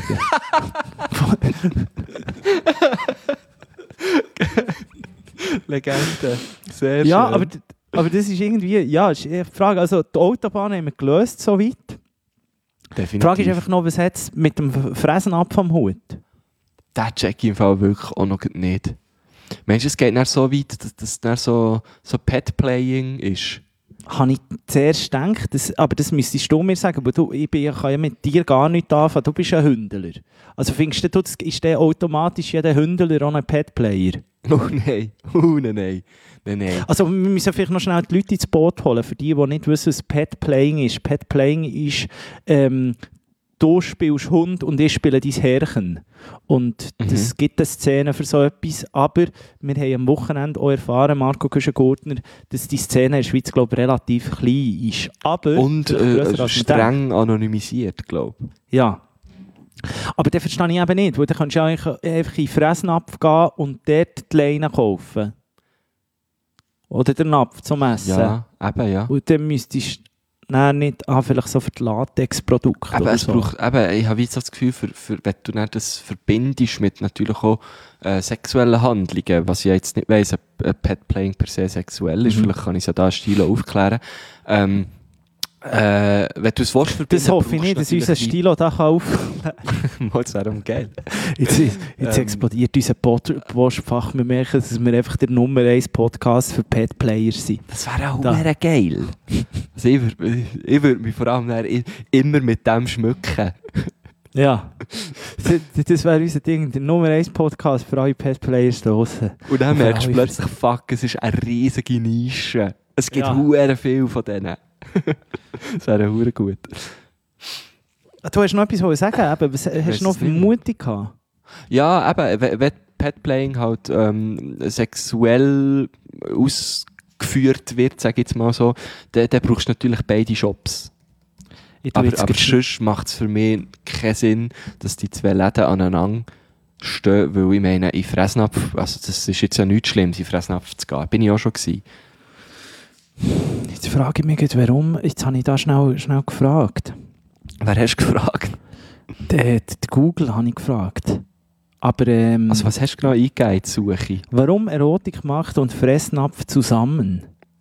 Legende. Sehr schön. Ja, aber das ist irgendwie, ja, ist die Frage, also die Autobahn haben wir gelöst, so weit. Definitiv. Die Frage ist einfach noch, was hat es mit dem Fressen ab vom Hut? Das check ich im Fall wirklich auch noch nicht. Meinst du, es geht dann so weit, dass das dann so Pet-Playing ist? Habe ich zuerst gedacht, aber das müsstest du mir sagen, aber ich kann ja mit dir gar nicht anfangen, du bist ein Hündler. Also findest du, ist der automatisch jeder Hündler auch ein Pet-Player? Oh nein, nein. Also wir müssen vielleicht noch schnell die Leute ins Boot holen, für die nicht wissen, was Pet-Playing ist. Pet-Playing ist, du spielst Hund und ich spiele dein Herrchen. Und das gibt eine Szene für so etwas, aber wir haben am Wochenende auch erfahren, Marco Küschen-Gurtner, dass die Szene in der Schweiz, glaube ich, relativ klein ist. Aber und streng anonymisiert, glaube ich. Ja. Aber den verstehe ich eben nicht, weil dann kannst du eigentlich einfach in den Fressnapf gehen und dort die Leine kaufen. Oder den Napf zum Essen. Ja, eben, ja. Und dann müsstest du nicht, vielleicht so für die Latexprodukte aber oder es so. braucht, ich habe jetzt das Gefühl, wenn du dann das verbindest mit natürlich auch sexuellen Handlungen, was ich jetzt nicht weiss, ob Pet-Playing per se sexuell ist, vielleicht kann ich es ja da Stilo aufklären. Wenn du es willst verbinden, das hoffe ich nicht, dass unser Stilo da aufklären kann. Das wäre geil. Jetzt explodiert unser Postfach. Wir merken, dass wir einfach der Nummer 1 Podcast für Pet-Player sind. Das wäre auch geil. Also ich würde mich vor allem immer mit dem schmücken. Ja, das wäre unser Ding, der Nummer 1 Podcast für alle Pet-Players draussen. Und dann merkst du plötzlich, fuck, es ist eine riesige Nische. Es gibt sehr viel von denen. Das wäre hure gut. Du hast noch etwas sagen, aber was hast du noch Vermutung gehabt? Ja, eben, wenn Pet-Playing halt sexuell ausgeführt wird, sage ich jetzt mal so, dann brauchst du natürlich beide Shops. Aber sonst macht es für mich keinen Sinn, dass die zwei Läden aneinander stehen, weil ich meine, in Fressnapf, also das ist jetzt ja nichts Schlimmes, in Fressnapf zu gehen. Bin ich auch schon gewesen. Jetzt frage ich mich, warum. Jetzt habe ich da schnell gefragt. Wer hast du gefragt? Die Google habe ich gefragt. Aber, also was hast du genau eingegeben in die Suche? Warum Erotik macht und Fressnapf zusammen?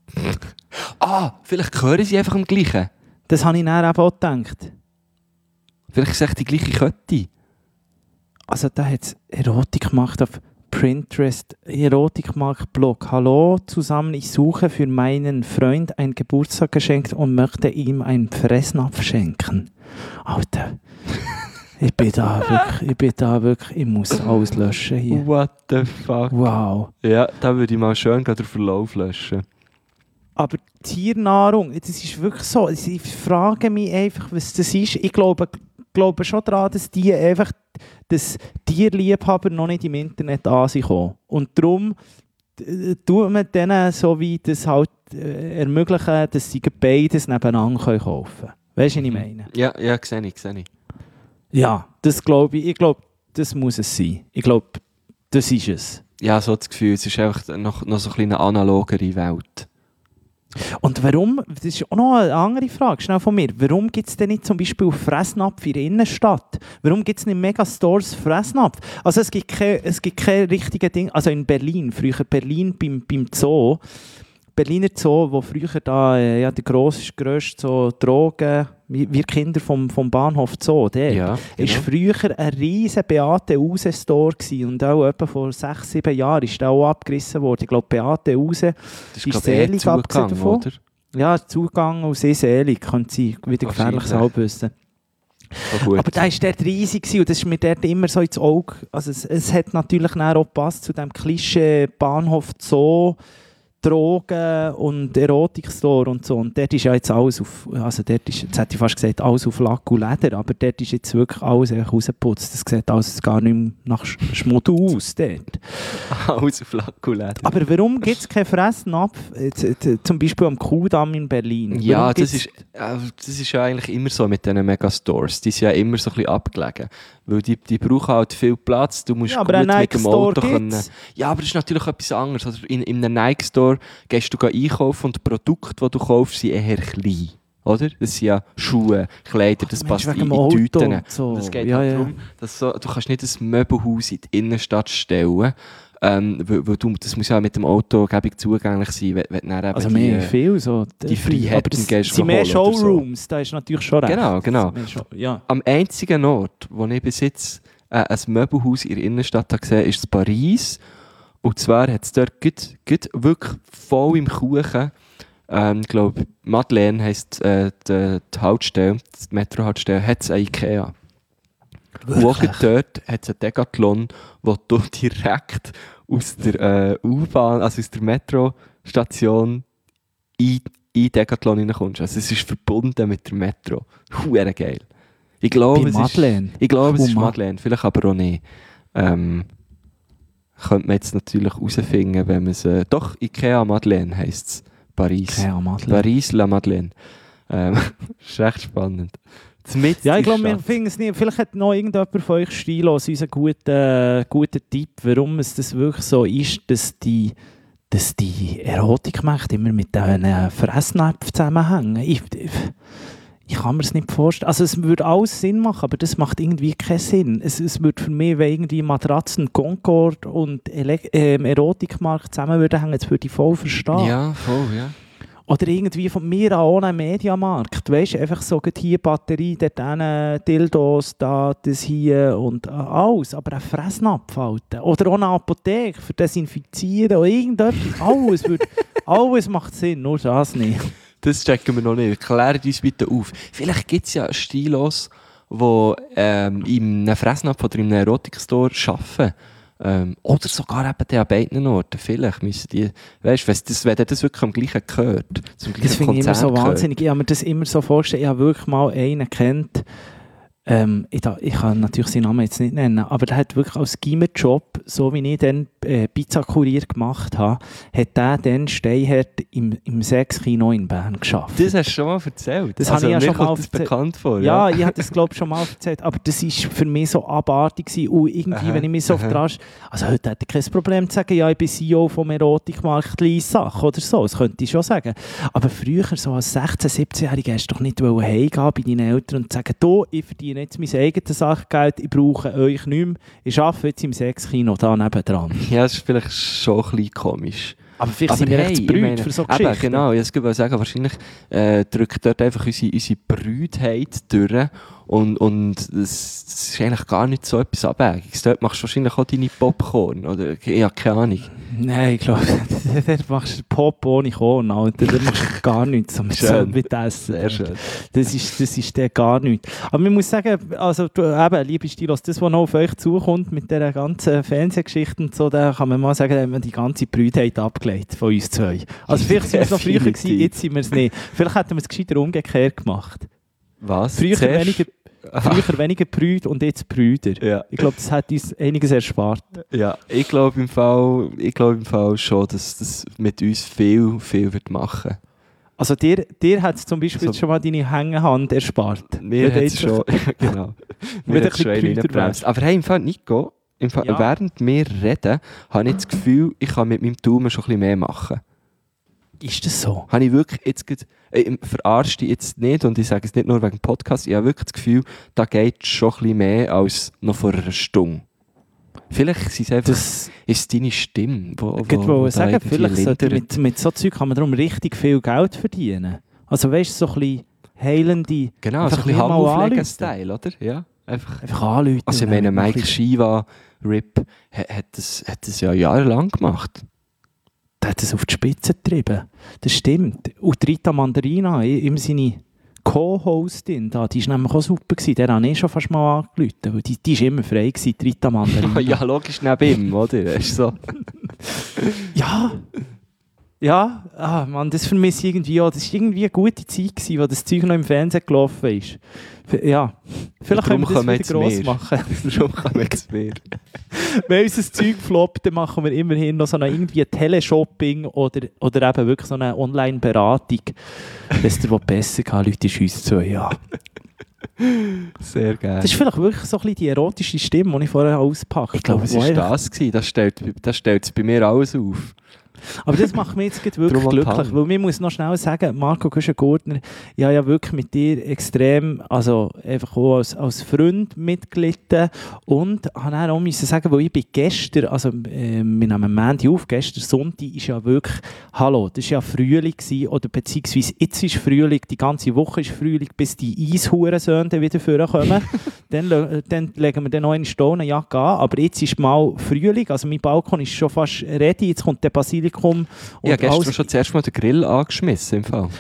Vielleicht hören sie einfach am gleichen. Das habe ich dann eben auch gedacht. Vielleicht ist es die gleiche Kette. Also da hat es Erotik gemacht auf Pinterest, Erotikmarkt-Blog. Hallo zusammen, ich suche für meinen Freund ein Geburtstagsgeschenk und möchte ihm einen Fressnapf schenken. Alter, ich bin da wirklich, ich muss alles löschen hier. What the fuck? Wow. Ja, da würde ich mal schön den Verlauf löschen. Aber Tiernahrung, das ist wirklich so, ich frage mich einfach, was das ist. Ich glaube schon daran, dass dass Tierliebhaber noch nicht im Internet ankommen. Und darum tut man denen so wie das halt ermöglichen, dass sie beides nebeneinander kaufen können. Weißt du, was ich meine? Ja, sehe ich. Ja, das glaube ich. Ich glaube, das muss es sein. Ich glaube, das ist es. Ja, so das Gefühl, es ist einfach noch so eine analogere Welt. Und warum, das ist auch noch eine andere Frage, schnell von mir, warum gibt es denn nicht zum Beispiel Fressnapf in der Innenstadt? Warum gibt es nicht Megastores Fressnapf? Also es gibt keine richtigen Dinge, also in Berlin, früher Berlin beim Zoo, Berliner Zoo, wo früher da der grösste so Drogen, wir Kinder vom Bahnhof Zoo, der ist früher ein riesen Beate Use Store gewesen und auch etwa vor 6-7 Jahren ist der auch abgerissen worden. Ich glaube, Beate Use ist selig abgesehen davon. Oder? Ja, Zugang und sehr selig, könnte sie wieder gefährliches Halbwissen. Aber der war dort riesig und das ist mir dort immer so ins Auge. Also es hat natürlich auch gepasst zu dem Klischee Bahnhof Zoo. Drogen- und Erotikstore und so. Und dort ist ja jetzt alles auf, also dort ist, jetzt hätte ich fast gesagt, alles auf Lack und Leder, aber dort ist jetzt wirklich alles einfach rausgeputzt. Das sieht alles gar nicht mehr nach Schmutt aus dort. Alles auf Lack und Leder. Aber warum gibt es keinen Fressnapf, zum Beispiel am Kuhdamm in Berlin? Ja, das ist ja eigentlich immer so mit diesen Megastores. Die sind ja immer so ein bisschen abgelegen. Weil die brauchen halt viel Platz. Du musst Ja, gut aber einen mit dem Nike-Store Auto können. gibt's. Ja, aber das ist natürlich etwas anderes. Also in einem Nike-Store gehst du einkaufen und die Produkte, die du kaufst, sind eher klein. Oder? Das sind ja Schuhe, Kleider, das passt in die Tüten. So. Und es geht ja, halt ja. darum, dass du kannst nicht ein Möbelhaus in die Innenstadt stellen. Weil das muss ja mit dem Auto gäbig zugänglich sein, wenn du dann eben Also mehr viel so. die Freiheiten gehst es sind mehr holen oder so. Showrooms, da ist natürlich schon recht. Genau. Ja. Am einzigen Ort, wo ich bis jetzt ein Möbelhaus in der Innenstadt habe gesehen habe, ist in Paris. Und zwar hat es dort wirklich voll im Kuchen, ich glaube, Madeleine heisst die Haltestelle, die Metro-Haltestelle, hat es ein Ikea. Und auch dort hat es einen Decathlon, wo du direkt aus der U-Bahn, also aus der Metrostation in Decathlon reinkommst. Also es ist verbunden mit der Metro. Huere geil. Ich glaube, es ist Madeleine, vielleicht aber auch nicht. Könnte man jetzt natürlich herausfinden, wenn man es... doch, Ikea Madeleine heisst es. Paris. Ikea Madeleine. Paris La Madeleine. Ist recht spannend. Ja, ich glaube, wir finden es nicht. Vielleicht hat noch irgendjemand von euch stilos unseren guten Tipp, warum es das wirklich so ist, dass die Erotikmächte immer mit diesen Fressnäpfen zusammenhängen. Ich kann mir es nicht vorstellen. Also es würde alles Sinn machen, aber das macht irgendwie keinen Sinn. Es würde für mich, wenn irgendwie Matratzen, Concord und Erotikmarkt zusammen würden hängen, das würde ich voll verstehen. Ja, voll, ja. Oder irgendwie von mir an ohne Mediamarkt. Weißt du, einfach so hier Batterie, dort Dildos, das hier und alles. Aber ein Fressnapf halten. Oder auch eine Apotheke für Desinfizieren oder irgendetwas. Alles macht Sinn, nur das nicht. Das checken wir noch nicht. Klärt uns bitte auf. Vielleicht gibt es ja Stilos, die in einem Fressnapf oder in einem Erotikstore arbeiten. Oder sogar eben an beiden Orten. Vielleicht müssen die, weißt du, wenn das wirklich am gleichen gehört. Das finde ich immer so wahnsinnig. Ich habe mir das immer so vorgestellt. Ich habe wirklich mal einen kennt. Ich kann natürlich seinen Namen jetzt nicht nennen, aber der hat wirklich als Gimmer-Job, so wie ich dann Pizzakurier gemacht habe, hat der dann Steinherd im Sechskino in Bern geschafft. Das hast du schon mal erzählt. Das habe ich ja schon mal erzählt. Bekannt vor. Ja, ich habe das glaube ich schon mal erzählt, aber das war für mich so abartig gewesen. Und irgendwie, wenn ich mich so dran... Also heute hätte ich kein Problem zu sagen, ja, ich bin CEO vom Erotikmarkt Liessach oder so, das könnte ich schon sagen. Aber früher, so als 16-, 17-Jähriger, hast du doch nicht heimgehen bei deinen Eltern und sagen, du, ich verdiene jetzt mein eigenes Sachgeld, ich brauche euch nicht mehr, ich arbeite jetzt im Sechskino da nebendran. Ja, das ist vielleicht schon ein bisschen komisch. Aber vielleicht sind wir echt zu brüd für so Geschichten. Genau, ich wollte sagen, wahrscheinlich drückt dort einfach unsere Brüdheit durch und das ist eigentlich gar nicht so etwas Abwägiges. Dort machst du wahrscheinlich auch deine Popcorn, oder? Ich habe keine Ahnung. Nein, ich glaube, dort machst du Pop ohne Korn, Alter. Da machst du gar nichts mit Essen. Sehr schön. Das ist der gar nichts. Aber man muss sagen, also eben, liebe Stilos, das, was noch auf euch zukommt mit dieser ganzen Fernsehgeschichten und so, da kann man mal sagen, da haben wir die ganze Brüdheit abgelegt von uns zwei. Also vielleicht sind wir es noch früher gewesen, jetzt sind wir es nicht. Vielleicht hätten wir es gescheiter umgekehrt gemacht. Was? Früher weniger Brüder und jetzt Brüder. Ja. Ich glaube, das hat uns einiges erspart. Ja, ich glaube im Fall schon, dass das mit uns viel wird machen. Also dir hat es zum Beispiel jetzt schon mal deine Hängehand erspart. Mir hat es schon, genau. Mir hat es schon reingebremst. Aber hey, im Fall Nico, Ja. während wir reden, habe ich das Gefühl, ich kann mit meinem Daumen schon ein bisschen mehr machen. Ist das so? Habe ich wirklich jetzt verarscht dich jetzt nicht, und ich sage es nicht nur wegen dem Podcast, ich habe wirklich das Gefühl, da geht schon ein bisschen mehr als noch vor einer Stunde. Vielleicht ist es deine Stimme, Ich wollte sagen, vielleicht sollte mit so Zeug kann man darum richtig viel Geld verdienen. Also weißt du, so ein bisschen heilende... Genau, so ein bisschen Handauflegen-Style, oder? Ja, einfach anrufen. Also ich meine, Mike Shiva, RIP, hat das ja jahrelang gemacht. Der hat es auf die Spitze getrieben. Das stimmt. Und Rita Mandarina, seine Co-Hostin, die war nämlich auch super gewesen. Der habe ich schon fast mal angerufen. Die war immer frei gewesen, Rita Mandarina. Ja, logisch neben ihm, oder? Ist so. Ja. Ja, Mann, das vermisse ich irgendwie auch. Das war irgendwie eine gute Zeit, wo das Zeug noch im Fernsehen gelaufen ist. Ja, vielleicht können wir das wieder gross machen. Darum kommen wir zu mir. Wenn unser Zeug floppt, dann machen wir immerhin noch so eine irgendwie Teleshopping oder eben wirklich so eine Online-Beratung. Wenn es dir besser geht, Leute, ist uns zu, ja. Sehr geil. Das ist vielleicht wirklich so ein bisschen die erotische Stimme, die ich vorher auspacke. Ich glaube, es war das gewesen. Das stellt es bei mir alles auf. Aber das macht mich jetzt wirklich glücklich, weil ich muss noch schnell sagen, Marco Kuschen-Gurtner, ich habe ja wirklich mit dir extrem, also einfach auch als Freund mitgelitten und habe dann auch müssen sagen, weil ich bin gestern, also wir nehmen Montag auf, gestern Sonntag ist ja wirklich, hallo, das war ja Frühling gewesen, oder beziehungsweise jetzt ist Frühling, die ganze Woche ist Frühling, bis die Eishurensöhne wieder vorkommen. dann legen wir dann noch eine Stonenjacke an, aber jetzt ist mal Frühling, also mein Balkon ist schon fast ready, jetzt kommt der Basilikum. Ich habe gestern schon zuerst mal den Grill angeschmissen im Fall.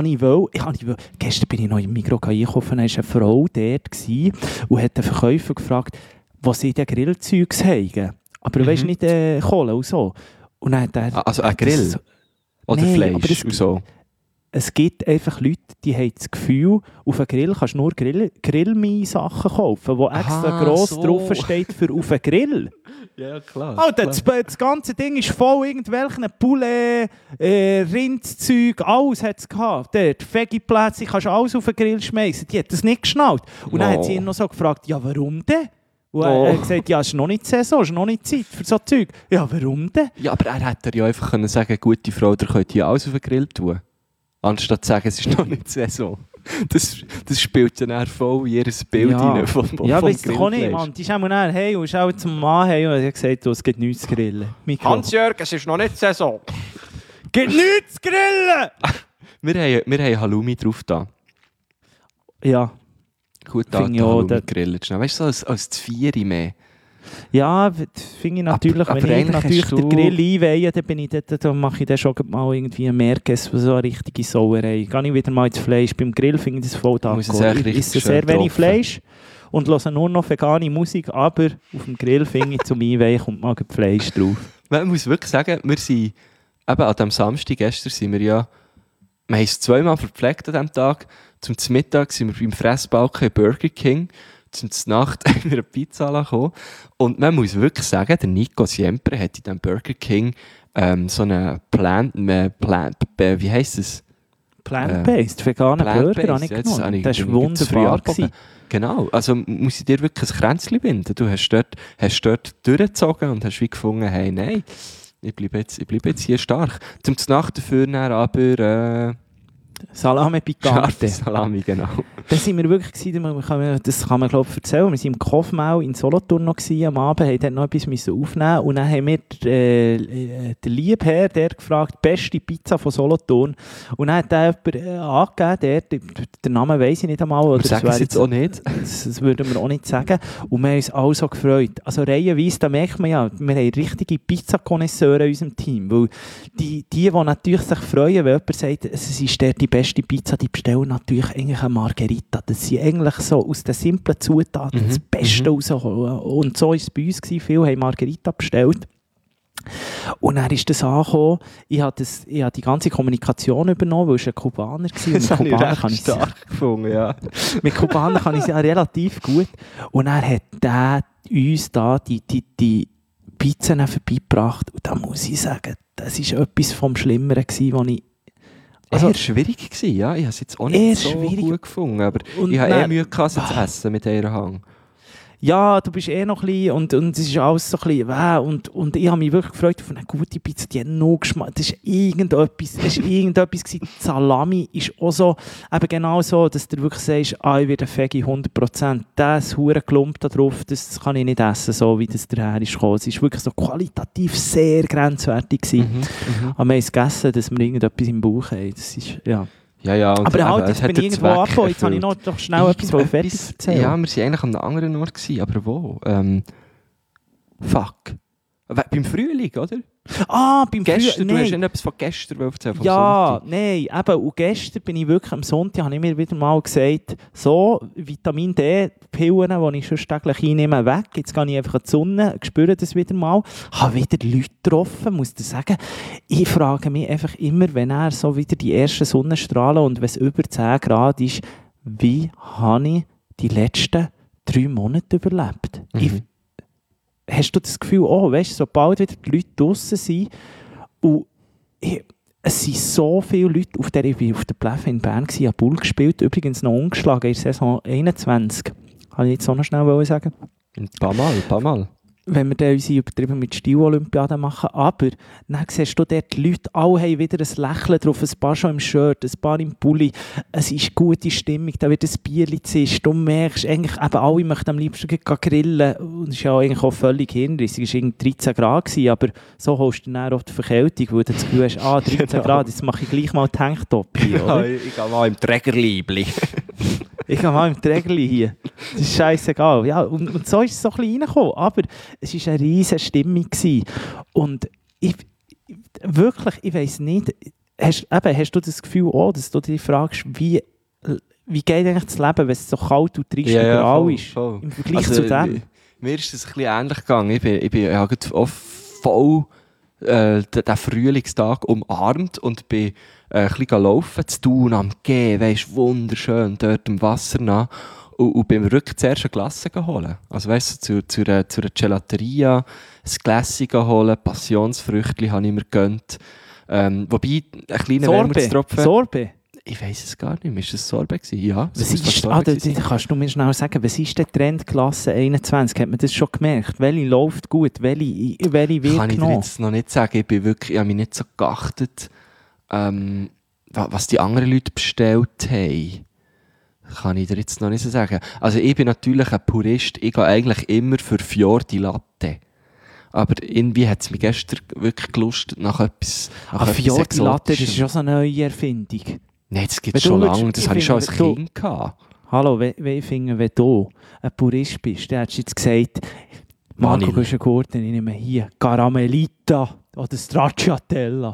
Gestern bin ich noch im Migros einkaufen, da war eine Frau dort und hat den Verkäufer gefragt, was sie denn Grillzeugs haben. Aber weisst nicht Kohle und so. Und dann hat er, also ein Grill? Oder nein, Fleisch und so? Es gibt einfach Leute, die haben das Gefühl, auf einem Grill kannst du nur Grillmi-Sachen kaufen, wo extra gross drauf steht für auf einen Grill. Ja, klar. Oh, das ganze Ding ist voll irgendwelchen Poulet, Rindzeug, alles hat es gehabt. Dort, Veggie-Plätzchen, kannst du alles auf den Grill schmeißen. Die hat das nicht geschnallt. Und dann hat sie ihn noch so gefragt, ja, warum denn? Und er hat gesagt, ja, es ist noch nicht Saison, es ist noch nicht Zeit für so Zeug. Ja, warum denn? Ja, aber er hätte ja einfach können sagen, gute Frau, ihr könnt hier alles auf den Grill tun. Anstatt zu sagen, es ist noch nicht Saison. Das spielt ja dann voll in ihr Bild rein vom ja, weißt du auch nicht, Mann. Die ist auch dann hey und ist auch zum Mann hey und hat gesagt, es gibt nichts zu grillen. Hans-Jörg, es ist noch nicht Saison. Gibt nichts zu grillen! wir haben Halloumi drauf da. Ja. Gut, da Halloumi grillen. Weißt du, so als das Vieri mehr. Ja, finde ich natürlich, aber wenn ich natürlich den Grill einweihe, dann mache ich dann schon mal irgendwie ein Merkes, so eine richtige Sauerei. Gehe ich wieder mal ins Fleisch. Beim Grill finde ich das voll da. Ich esse sehr wenig Fleisch und höre nur noch vegane Musik, aber auf dem Grill finde ich zum Einweihen kommt mal Fleisch drauf. Man muss wirklich sagen, wir sind eben an diesem Samstag, gestern sind wir ja, wir haben es zweimal verpflegt an diesem Tag. Zum Mittag sind wir beim Fressbalken Burger King. Zum Nacht haben wir eine Pizza bekommen. Und man muss wirklich sagen, der Nico Siempre hat in diesem Burger King so eine wie heisst es? Plant-based, veganen Burger habe ich genommen. Das war wunderbar. Genau, also muss ich dir wirklich ein Kränzchen binden. Du hast dort durchgezogen und hast wie gefunden, hey, nein, ich bleibe jetzt hier stark. Zum Nacht dafür dann aber Salami Picante. Salami, genau. Da sind wir wirklich gewesen, das kann man glaube ich erzählen, wir waren im Kofmau in Solothurn noch gewesen, am Abend, haben dort noch etwas aufnehmen und dann haben wir den Liebherr, der gefragt, beste Pizza von Solothurn und dann hat er jemand angegeben, den Namen weiss ich nicht einmal. Oder sagen es jetzt auch nicht. Das würden wir auch nicht sagen und wir haben uns alle so gefreut. Also reihenweise, da merkt man ja, wir haben richtige Pizzakonnoisseure in unserem Team, weil die natürlich sich freuen, wenn jemand sagt, es ist der die beste Pizza, die bestellen natürlich eigentlich eine Margherita. Das sind eigentlich so aus den simplen Zutaten das Beste rausholen. Und so war es bei uns. Viele haben Margherita bestellt. Und dann ist das angekommen. Ich habe die ganze Kommunikation übernommen, weil es ein Kubaner war. Das habe ich recht stark gefunden, ja. Mit Kubanern kann ich es ja relativ gut. Und dann hat der uns da die Pizzen vorbeigebracht. Und da muss ich sagen, das war etwas vom Schlimmeren, was ich eher schwierig gewesen, ja. Ich habe es jetzt auch nicht so gut gefunden, aber ich habe Mühe gehabt, zu essen mit dieser Hang. Ja, du bist noch klein und es ist alles so klein. Und ich habe mich wirklich gefreut auf eine gute Pizza, die hat noch Geschmack. Das war irgendetwas gewesen. Die Salami ist auch so, eben genau so, dass du wirklich sagst, ich werde Veggie 100%. Das hure Klump da drauf, das kann ich nicht essen, so wie das daher ist gekommen. Es war wirklich so qualitativ sehr grenzwertig gewesen. Aber wir haben es gegessen, dass wir irgendetwas im Bauch haben. Das ist, ja. Ja, aber halt, jetzt bin ich irgendwo angekommen, jetzt habe ich noch doch schnell etwas fertig erzählen. Ja, wir waren eigentlich an einem anderen Ort gewesen, aber wo? Fuck. Beim Frühling, oder? Beim Gestern, du nein. hast etwas von gestern erzählt, vom Ja, Sonntag. nein, eben, und gestern bin ich wirklich, am Sonntag habe ich mir wieder mal gesagt, so, Vitamin D-Pillen, die ich schon täglich einnehme, weg, jetzt gehe ich einfach in die Sonne, spüre das wieder mal, habe wieder Leute getroffen, muss ich sagen, ich frage mich einfach immer, wenn er so wieder die ersten Sonnenstrahlen und wenn es über 10 Grad ist, wie habe ich die letzten 3 Monate überlebt? Hast du das Gefühl, weißt du, sobald wieder die Leute draussen sind und es sind so viele Leute, ich war auf der Plefe in Bern, ich habe Bull gespielt, übrigens noch ungeschlagen in der Saison 21. Kann ich jetzt auch noch schnell sagen? Ein paar Mal. Wenn wir dann unsere übertrieben mit Stil-Olympiade machen, aber dann siehst du dort, die Leute alle haben wieder ein Lächeln drauf, ein paar schon im Shirt, ein paar im Pulli, es ist gute Stimmung, da wird ein Bierli zischt, du merkst eigentlich, eben alle möchten am liebsten grillen und es ist ja eigentlich auch völlig hinrissig, es war irgendwie 13 Grad gewesen, aber so holst du dann auch die Verkältung, weil du das Gefühl hast, 13 Grad, jetzt mache ich gleich mal die Tanktop hier, oder? Ja, ich gehe mal im Trägerliebli. Ich gehe mal im Trägerli hier. Das ist scheissegal. Ja, und so ist es so ein bisschen reingekommen. Aber es war eine riesige Stimmung gewesen. Und ich weiss nicht, hast du das Gefühl auch, dass du dich fragst, wie geht eigentlich das Leben, wenn es so kalt und trist und grau ist? Voll. Im Vergleich zu dem? Mir ist es ein bisschen ähnlich gegangen. Ich bin ja auch voll den Frühlingstag umarmt und bin ein bisschen laufen, zu tun am Gehen, weisst, wunderschön, dort im Wasser nach. Und bin mir wirklich zuerst eine Glasse geholt. Also weißt du, zu einer Gelateria, ein Gläschen holen, Passionsfrüchtchen habe ich mir gegönnt. Wobei, ein kleiner Wermutstropfen. Sorbet? Ich weiss es gar nicht mehr. Ist das Sorbet gewesen? Ja. Kannst du mir schnell sagen, was ist der Trend Klasse 21? Hat man das schon gemerkt? Welche läuft gut? Welche wird kann ich dir genommen? jetzt noch nicht sagen. Ich habe mich nicht so geachtet, was die anderen Leute bestellt haben. Kann ich dir jetzt noch nicht so sagen. Also ich bin natürlich ein Purist. Ich gehe eigentlich immer für Fior di Latte. Aber irgendwie hat es mich gestern wirklich gelustet nach etwas Fior di Latte, das ist schon so eine neue Erfindung. Nein, das gibt es schon lange. Das habe ich schon als Kind gehabt. Hallo, ich finde, wenn du ein Purist bist, dann hättest du jetzt gesagt, Marco Guschen-Gurten, ich nehme hier Caramellita oder Stracciatella.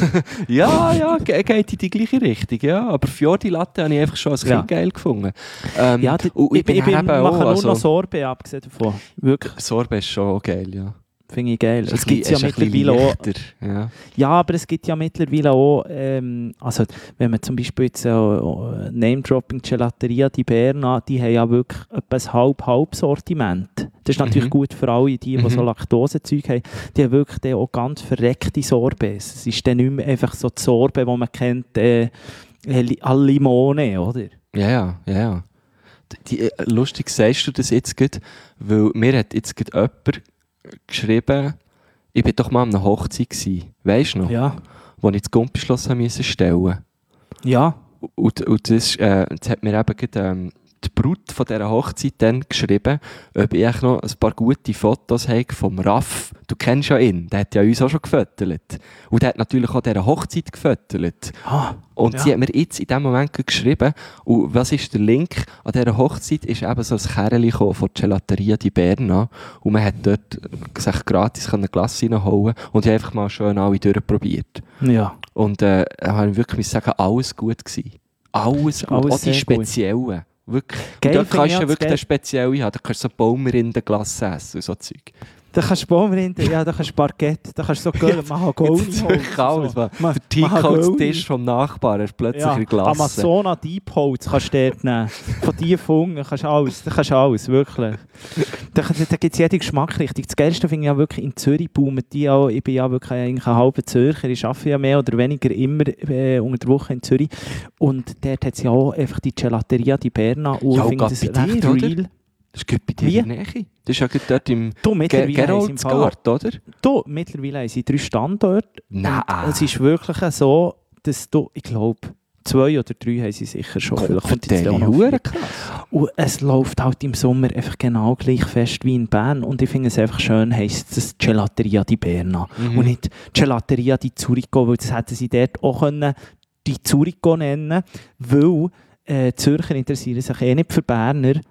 ja, geht in die gleiche Richtung, ja. Aber Fior di Latte habe ich einfach schon als Kind geil gefunden. Ich mache nur noch Sorbet, abgesehen davon. Wirklich. Sorbet ist schon geil, ja. Finde ich geil. Es gibt ja mittlerweile auch. Ja, aber es gibt ja mittlerweile auch, also wenn man zum Beispiel jetzt Name-Dropping Gelateria di Berna, die haben ja wirklich etwa ein Halb-Sortiment. Das ist natürlich gut für alle, die so Laktosezeug haben. Die haben wirklich auch ganz verreckte Sorbets. Es ist dann nicht mehr einfach so die Sorbet, die man kennt, al Limone, oder? Ja. Lustig sagst du das jetzt gerade, weil mir hat jetzt gerade jemand geschrieben, ich war doch mal an einer Hochzeit gewesen, weisst du noch? Ja. Wo ich das Gumpischloss stellen musste. Ja. Und das hat mir eben gerade, die Brut von dieser Hochzeit dann geschrieben, ob ich noch ein paar gute Fotos habe vom Raff. Du kennst ja ihn, der hat ja uns auch schon gefüttert. Und der hat natürlich auch dieser Hochzeit gefüttert. Und sie hat mir jetzt in diesem Moment geschrieben, und was ist der Link? An dieser Hochzeit ist eben so ein Kerlchen von Gelateria di Berna und man hat dort sich gratis eine Glasse reinholen und ich habe einfach mal schön alle durchprobiert. Ja. Und habe ich wirklich sagen, alles gut gewesen. Alles gut, auch die Speziellen. Wirklich. Und dort kannst du ja wirklich den Speziellen haben, da kannst du so Baumrindenglas essen und so Zeug. Da kannst du Baumrinden, da kannst du Parkett, da kannst du so Mahagoni holen. Alles, der Teakholz-Tisch vom Nachbarn ist plötzlich in Glas. Amazona Deepholz kannst du dort nehmen. Von Tiefungen kannst du alles, wirklich. Da gibt es jede Geschmacksrichtung. Das Geilste finde ich ja wirklich, in Zürich boomen die auch. Ich bin ja wirklich eigentlich ein halber Zürcher, ich arbeite ja mehr oder weniger immer unter der Woche in Zürich. Und dort hat es ja auch einfach die Gelateria di Berna. Und ich finde das recht real. Das geht bei dir in der Nähe. Das ist ja dort im Geroldsgard, oder? Mittlerweile haben sie 3 Standorte. Nein. Es ist wirklich so, dass du, ich glaube, 2 oder 3 haben sie sicher schon. Vielleicht kommt jetzt auch noch krass. Und es läuft halt im Sommer einfach genau gleich fest wie in Bern. Und ich finde es einfach schön, heisst es Gelateria di Berna. Und nicht Gelateria di Zurigo, weil das hätten sie dort auch können, die Zurigo nennen, weil Zürcher interessieren sich nicht für Berner.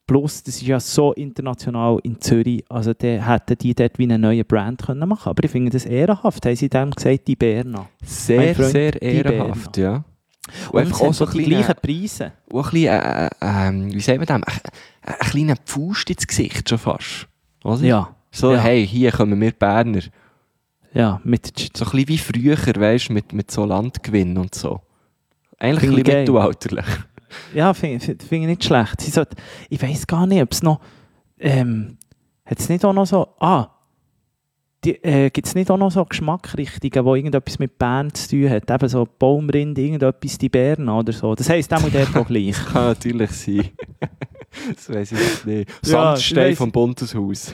Plus, das ist ja so international in Zürich, also hätten die dort wie eine neue Brand können machen. Aber ich finde das ehrenhaft, haben sie dem gesagt, die Berna. Sehr, sehr ehrenhaft, ja. Und einfach auch so die gleichen Preise. Auch ein bisschen, wie sagt man das, ein kleiner Pfust ins Gesicht schon fast. Oder? Ja. So, ja. Hey, hier kommen wir Berner. Ja, so ein bisschen wie früher, weißt du, mit so Landgewinn und so. Eigentlich ein bisschen mittelalterlich. Ja, finde ich nicht schlecht. Ich weiss gar nicht, ob es noch... hat es nicht auch noch so... gibt es nicht auch noch so Geschmackrichtungen, die irgendetwas mit Bern zu tun hat? Eben so Baumrinde, irgendetwas die Berna oder so. Das heisst, der muss dort auch gleich. Das kann natürlich sein. Das weiss ich jetzt nicht. Sandstein vom Bundeshaus.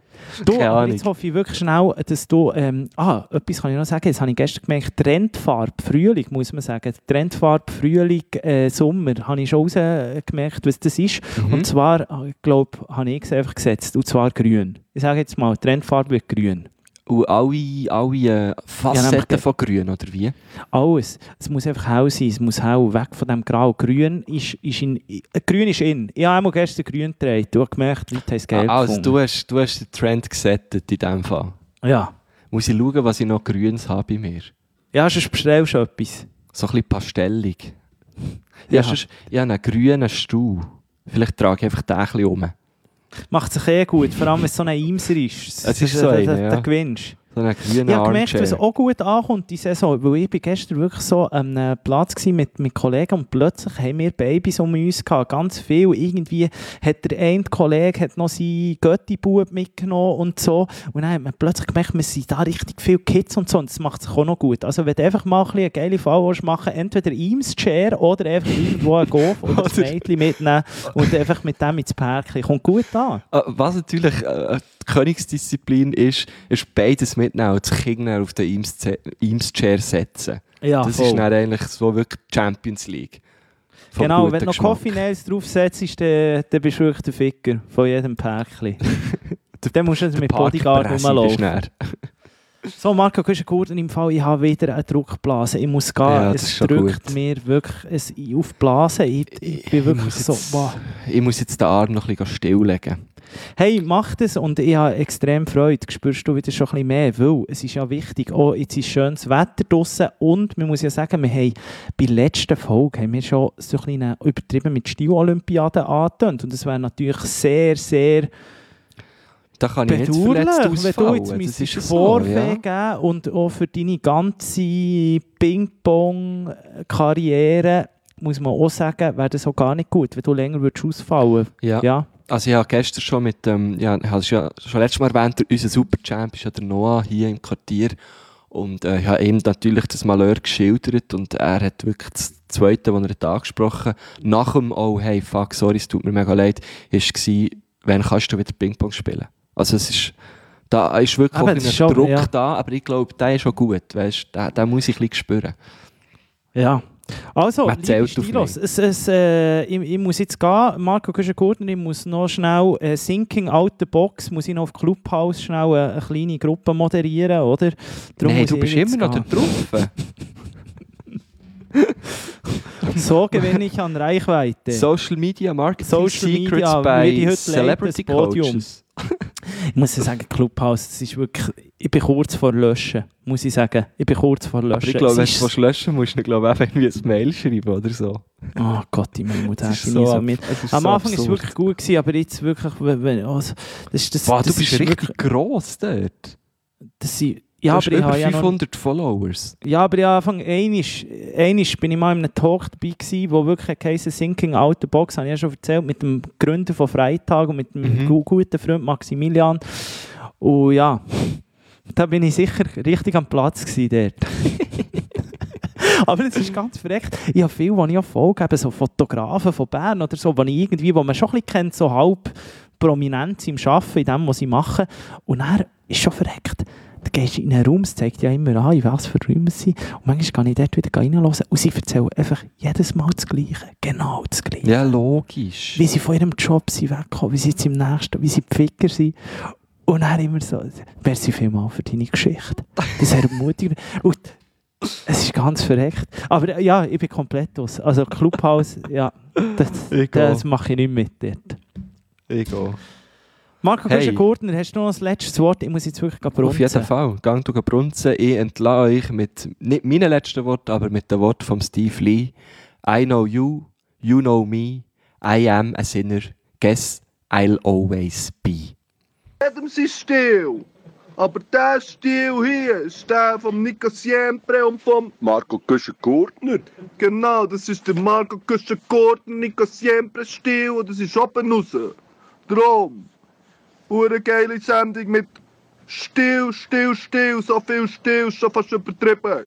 Jetzt hoffe ich wirklich schnell, dass du... etwas kann ich noch sagen. Das habe ich gestern gemerkt. Trendfarbe Frühling, muss man sagen. Trendfarbe Frühling, Sommer. Habe ich schon rausgemerkt, was das ist. Und zwar, ich glaube, habe ich es einfach gesetzt. Und zwar grün. Ich sage jetzt mal, Trendfarbe wird grün. Und alle Facetten von grün, oder wie? Alles. Es muss einfach hell sein. Es muss hell weg von dem Grau. Grün ist in. Grün ist in. Ich habe einmal gestern grün getragen. Du hast gemerkt, die Leute haben es geil Also du hast den Trend gesettet in diesem Fall. Ja. Muss ich schauen, was ich noch Grünes habe bei mir? Ja, sonst bestellst du etwas. So ein bisschen pastellig. Ja. Ich habe einen grünen Stuhl. Vielleicht trage ich einfach den ein bisschen um. Macht sich gut, vor allem wenn es so ein Imser ist. Es ist so einer, ja. Den gewinnst. So einen grünen Ich habe gemerkt, Armchair. was auch gut ankommt, die Saison, weil ich bin gestern wirklich so an einem Platz mit Kollegen und plötzlich haben wir Babys um uns gehabt, ganz viel. Irgendwie hat der eine Kollege hat noch seinen Götti-Bub mitgenommen und so. Und dann hat man plötzlich gemerkt, wir sind da richtig viele Kids und so, und das macht sich auch noch gut. Also wenn du einfach mal eine geile Fall machen willst, entweder Eames Chair oder einfach irgendwo einen Golf oder ein Mädchen mitnehmen und einfach mit dem ins Pärkchen. Kommt gut an. Was natürlich die Königsdisziplin ist beides mitnehmen und das Kind auf den Eames-Chair setzen. Ja, das voll. ist dann eigentlich so wirklich die Champions League. Genau, wenn du noch Coffee Nails draufsetzt, dann bist du wirklich der Ficker von jedem Pärkchen. Dann musst du mit Bodyguard rumlaufen. So, Marco Kuschenkurten, im Fall, ich habe wieder einen Druckblase. Ich muss gehen, ja, es drückt mir wirklich aufblasen. Ich bin wirklich so... Wow. Ich muss jetzt den Arm noch ein bisschen stilllegen. Hey, mach das und ich habe extrem Freude. Spürst du wieder schon ein bisschen mehr, weil es ist ja wichtig, jetzt ist schönes Wetter draussen und man muss ja sagen, wir haben bei der letzten Folge haben wir schon so ein bisschen übertrieben mit Stil-Olympiaden angetönt und es wäre natürlich sehr, sehr... Da kann ich nicht verletzt ausfallen. Wenn du jetzt müsstest Vorweg geben und auch für deine ganze Ping-Pong-Karriere, muss man auch sagen, wäre das auch gar nicht gut, wenn du länger ausfallen würdest. Ja. Also ich habe gestern schon mit dem, ich habe es ja schon letztes Mal erwähnt, unser Superchamp ist ja der Noah hier im Quartier und ich habe ihm natürlich das Malheur geschildert und er hat wirklich das Zweite, was er hat angesprochen hat, nach dem «Oh hey, fuck, sorry, es tut mir mega leid», war, wann kannst du wieder Ping-Pong spielen? Also es ist, da ist wirklich auch ein Druck da, aber ich glaube, der ist schon gut, weißt, den muss ich ein bisschen spüren. Ja. Also, liebe Stilos, ich muss jetzt gehen, Marco Kuschenkurten, ich muss noch schnell Thinking Out the Box, muss ich noch auf Clubhouse schnell eine kleine Gruppe moderieren, oder? Darum du bist immer noch da drauf. So gewinne ich an Reichweite. Social Media Marketing Secrets bei Celebrity Coaches. Ich muss sagen, Clubhouse, das ist wirklich... Ich bin kurz vor Löschen, muss ich sagen. Ich bin kurz vor Löschen. Aber ich glaube, wenn du löschen musst, musst du einfach irgendwie ein Mail schreiben oder so. Oh Gott, ich meine Mutter hätte nie so mit. Am Anfang war es wirklich gut gewesen, aber jetzt wirklich... Also, du bist richtig gross dort. Ja, aber ich habe über 500 Followers. Ja, aber ja, Anfang einmal bin ich mal in einem Talk dabei gewesen, wo wirklich heisst Thinking Out the Box, habe ich ja schon erzählt, mit dem Gründer von Freitag und mit dem guten Freund Maximilian. Und ja, da bin ich sicher richtig am Platz gewesen dort. Aber es ist ganz verreckt. Ich habe viel, die ich auch folge, so Fotografen von Bern oder so, wo man schon ein bisschen kennt, so halb Prominenz im Arbeiten, in dem, was sie machen. Und er ist schon verreckt. Da gehst du in einen Raum, es zeigt ja immer an, in was für Räume sie sind. Und manchmal kann ich dort wieder reinhören und sie erzählen einfach jedes Mal das Gleiche. Genau das Gleiche. Ja, logisch. Wie sie von ihrem Job sind weggekommen, wie sie jetzt im nächsten, wie sie Pficker sind. Und dann immer so, merci vielmals für deine Geschichte. Das ermutigt. Und es ist ganz verreckt. Aber ja, ich bin komplett aus. Also Clubhouse, ja, das mache ich nicht mit dort. Ich gehe. Marco Güschen-Gurtner, hast du noch das letzte Wort? Ich muss jetzt wirklich brunzen. Auf jeden Fall. Gang du brunzen. Ich entlasse euch mit, nicht meinen letzten Worten, aber mit den Worten von Steve Lee. I know you, you know me, I am a sinner, guess I'll always be. Jedem sein Stil. Aber der Stil hier ist der von Nico Siempre und von Marco Güschen-Gurtner. Genau, das ist der Marco Güschen-Gurtner, Nico Siempre Stil und das ist oben raus. Drum. Eine geile Sendung mit Still, so viel Still, schon fast übertrieben.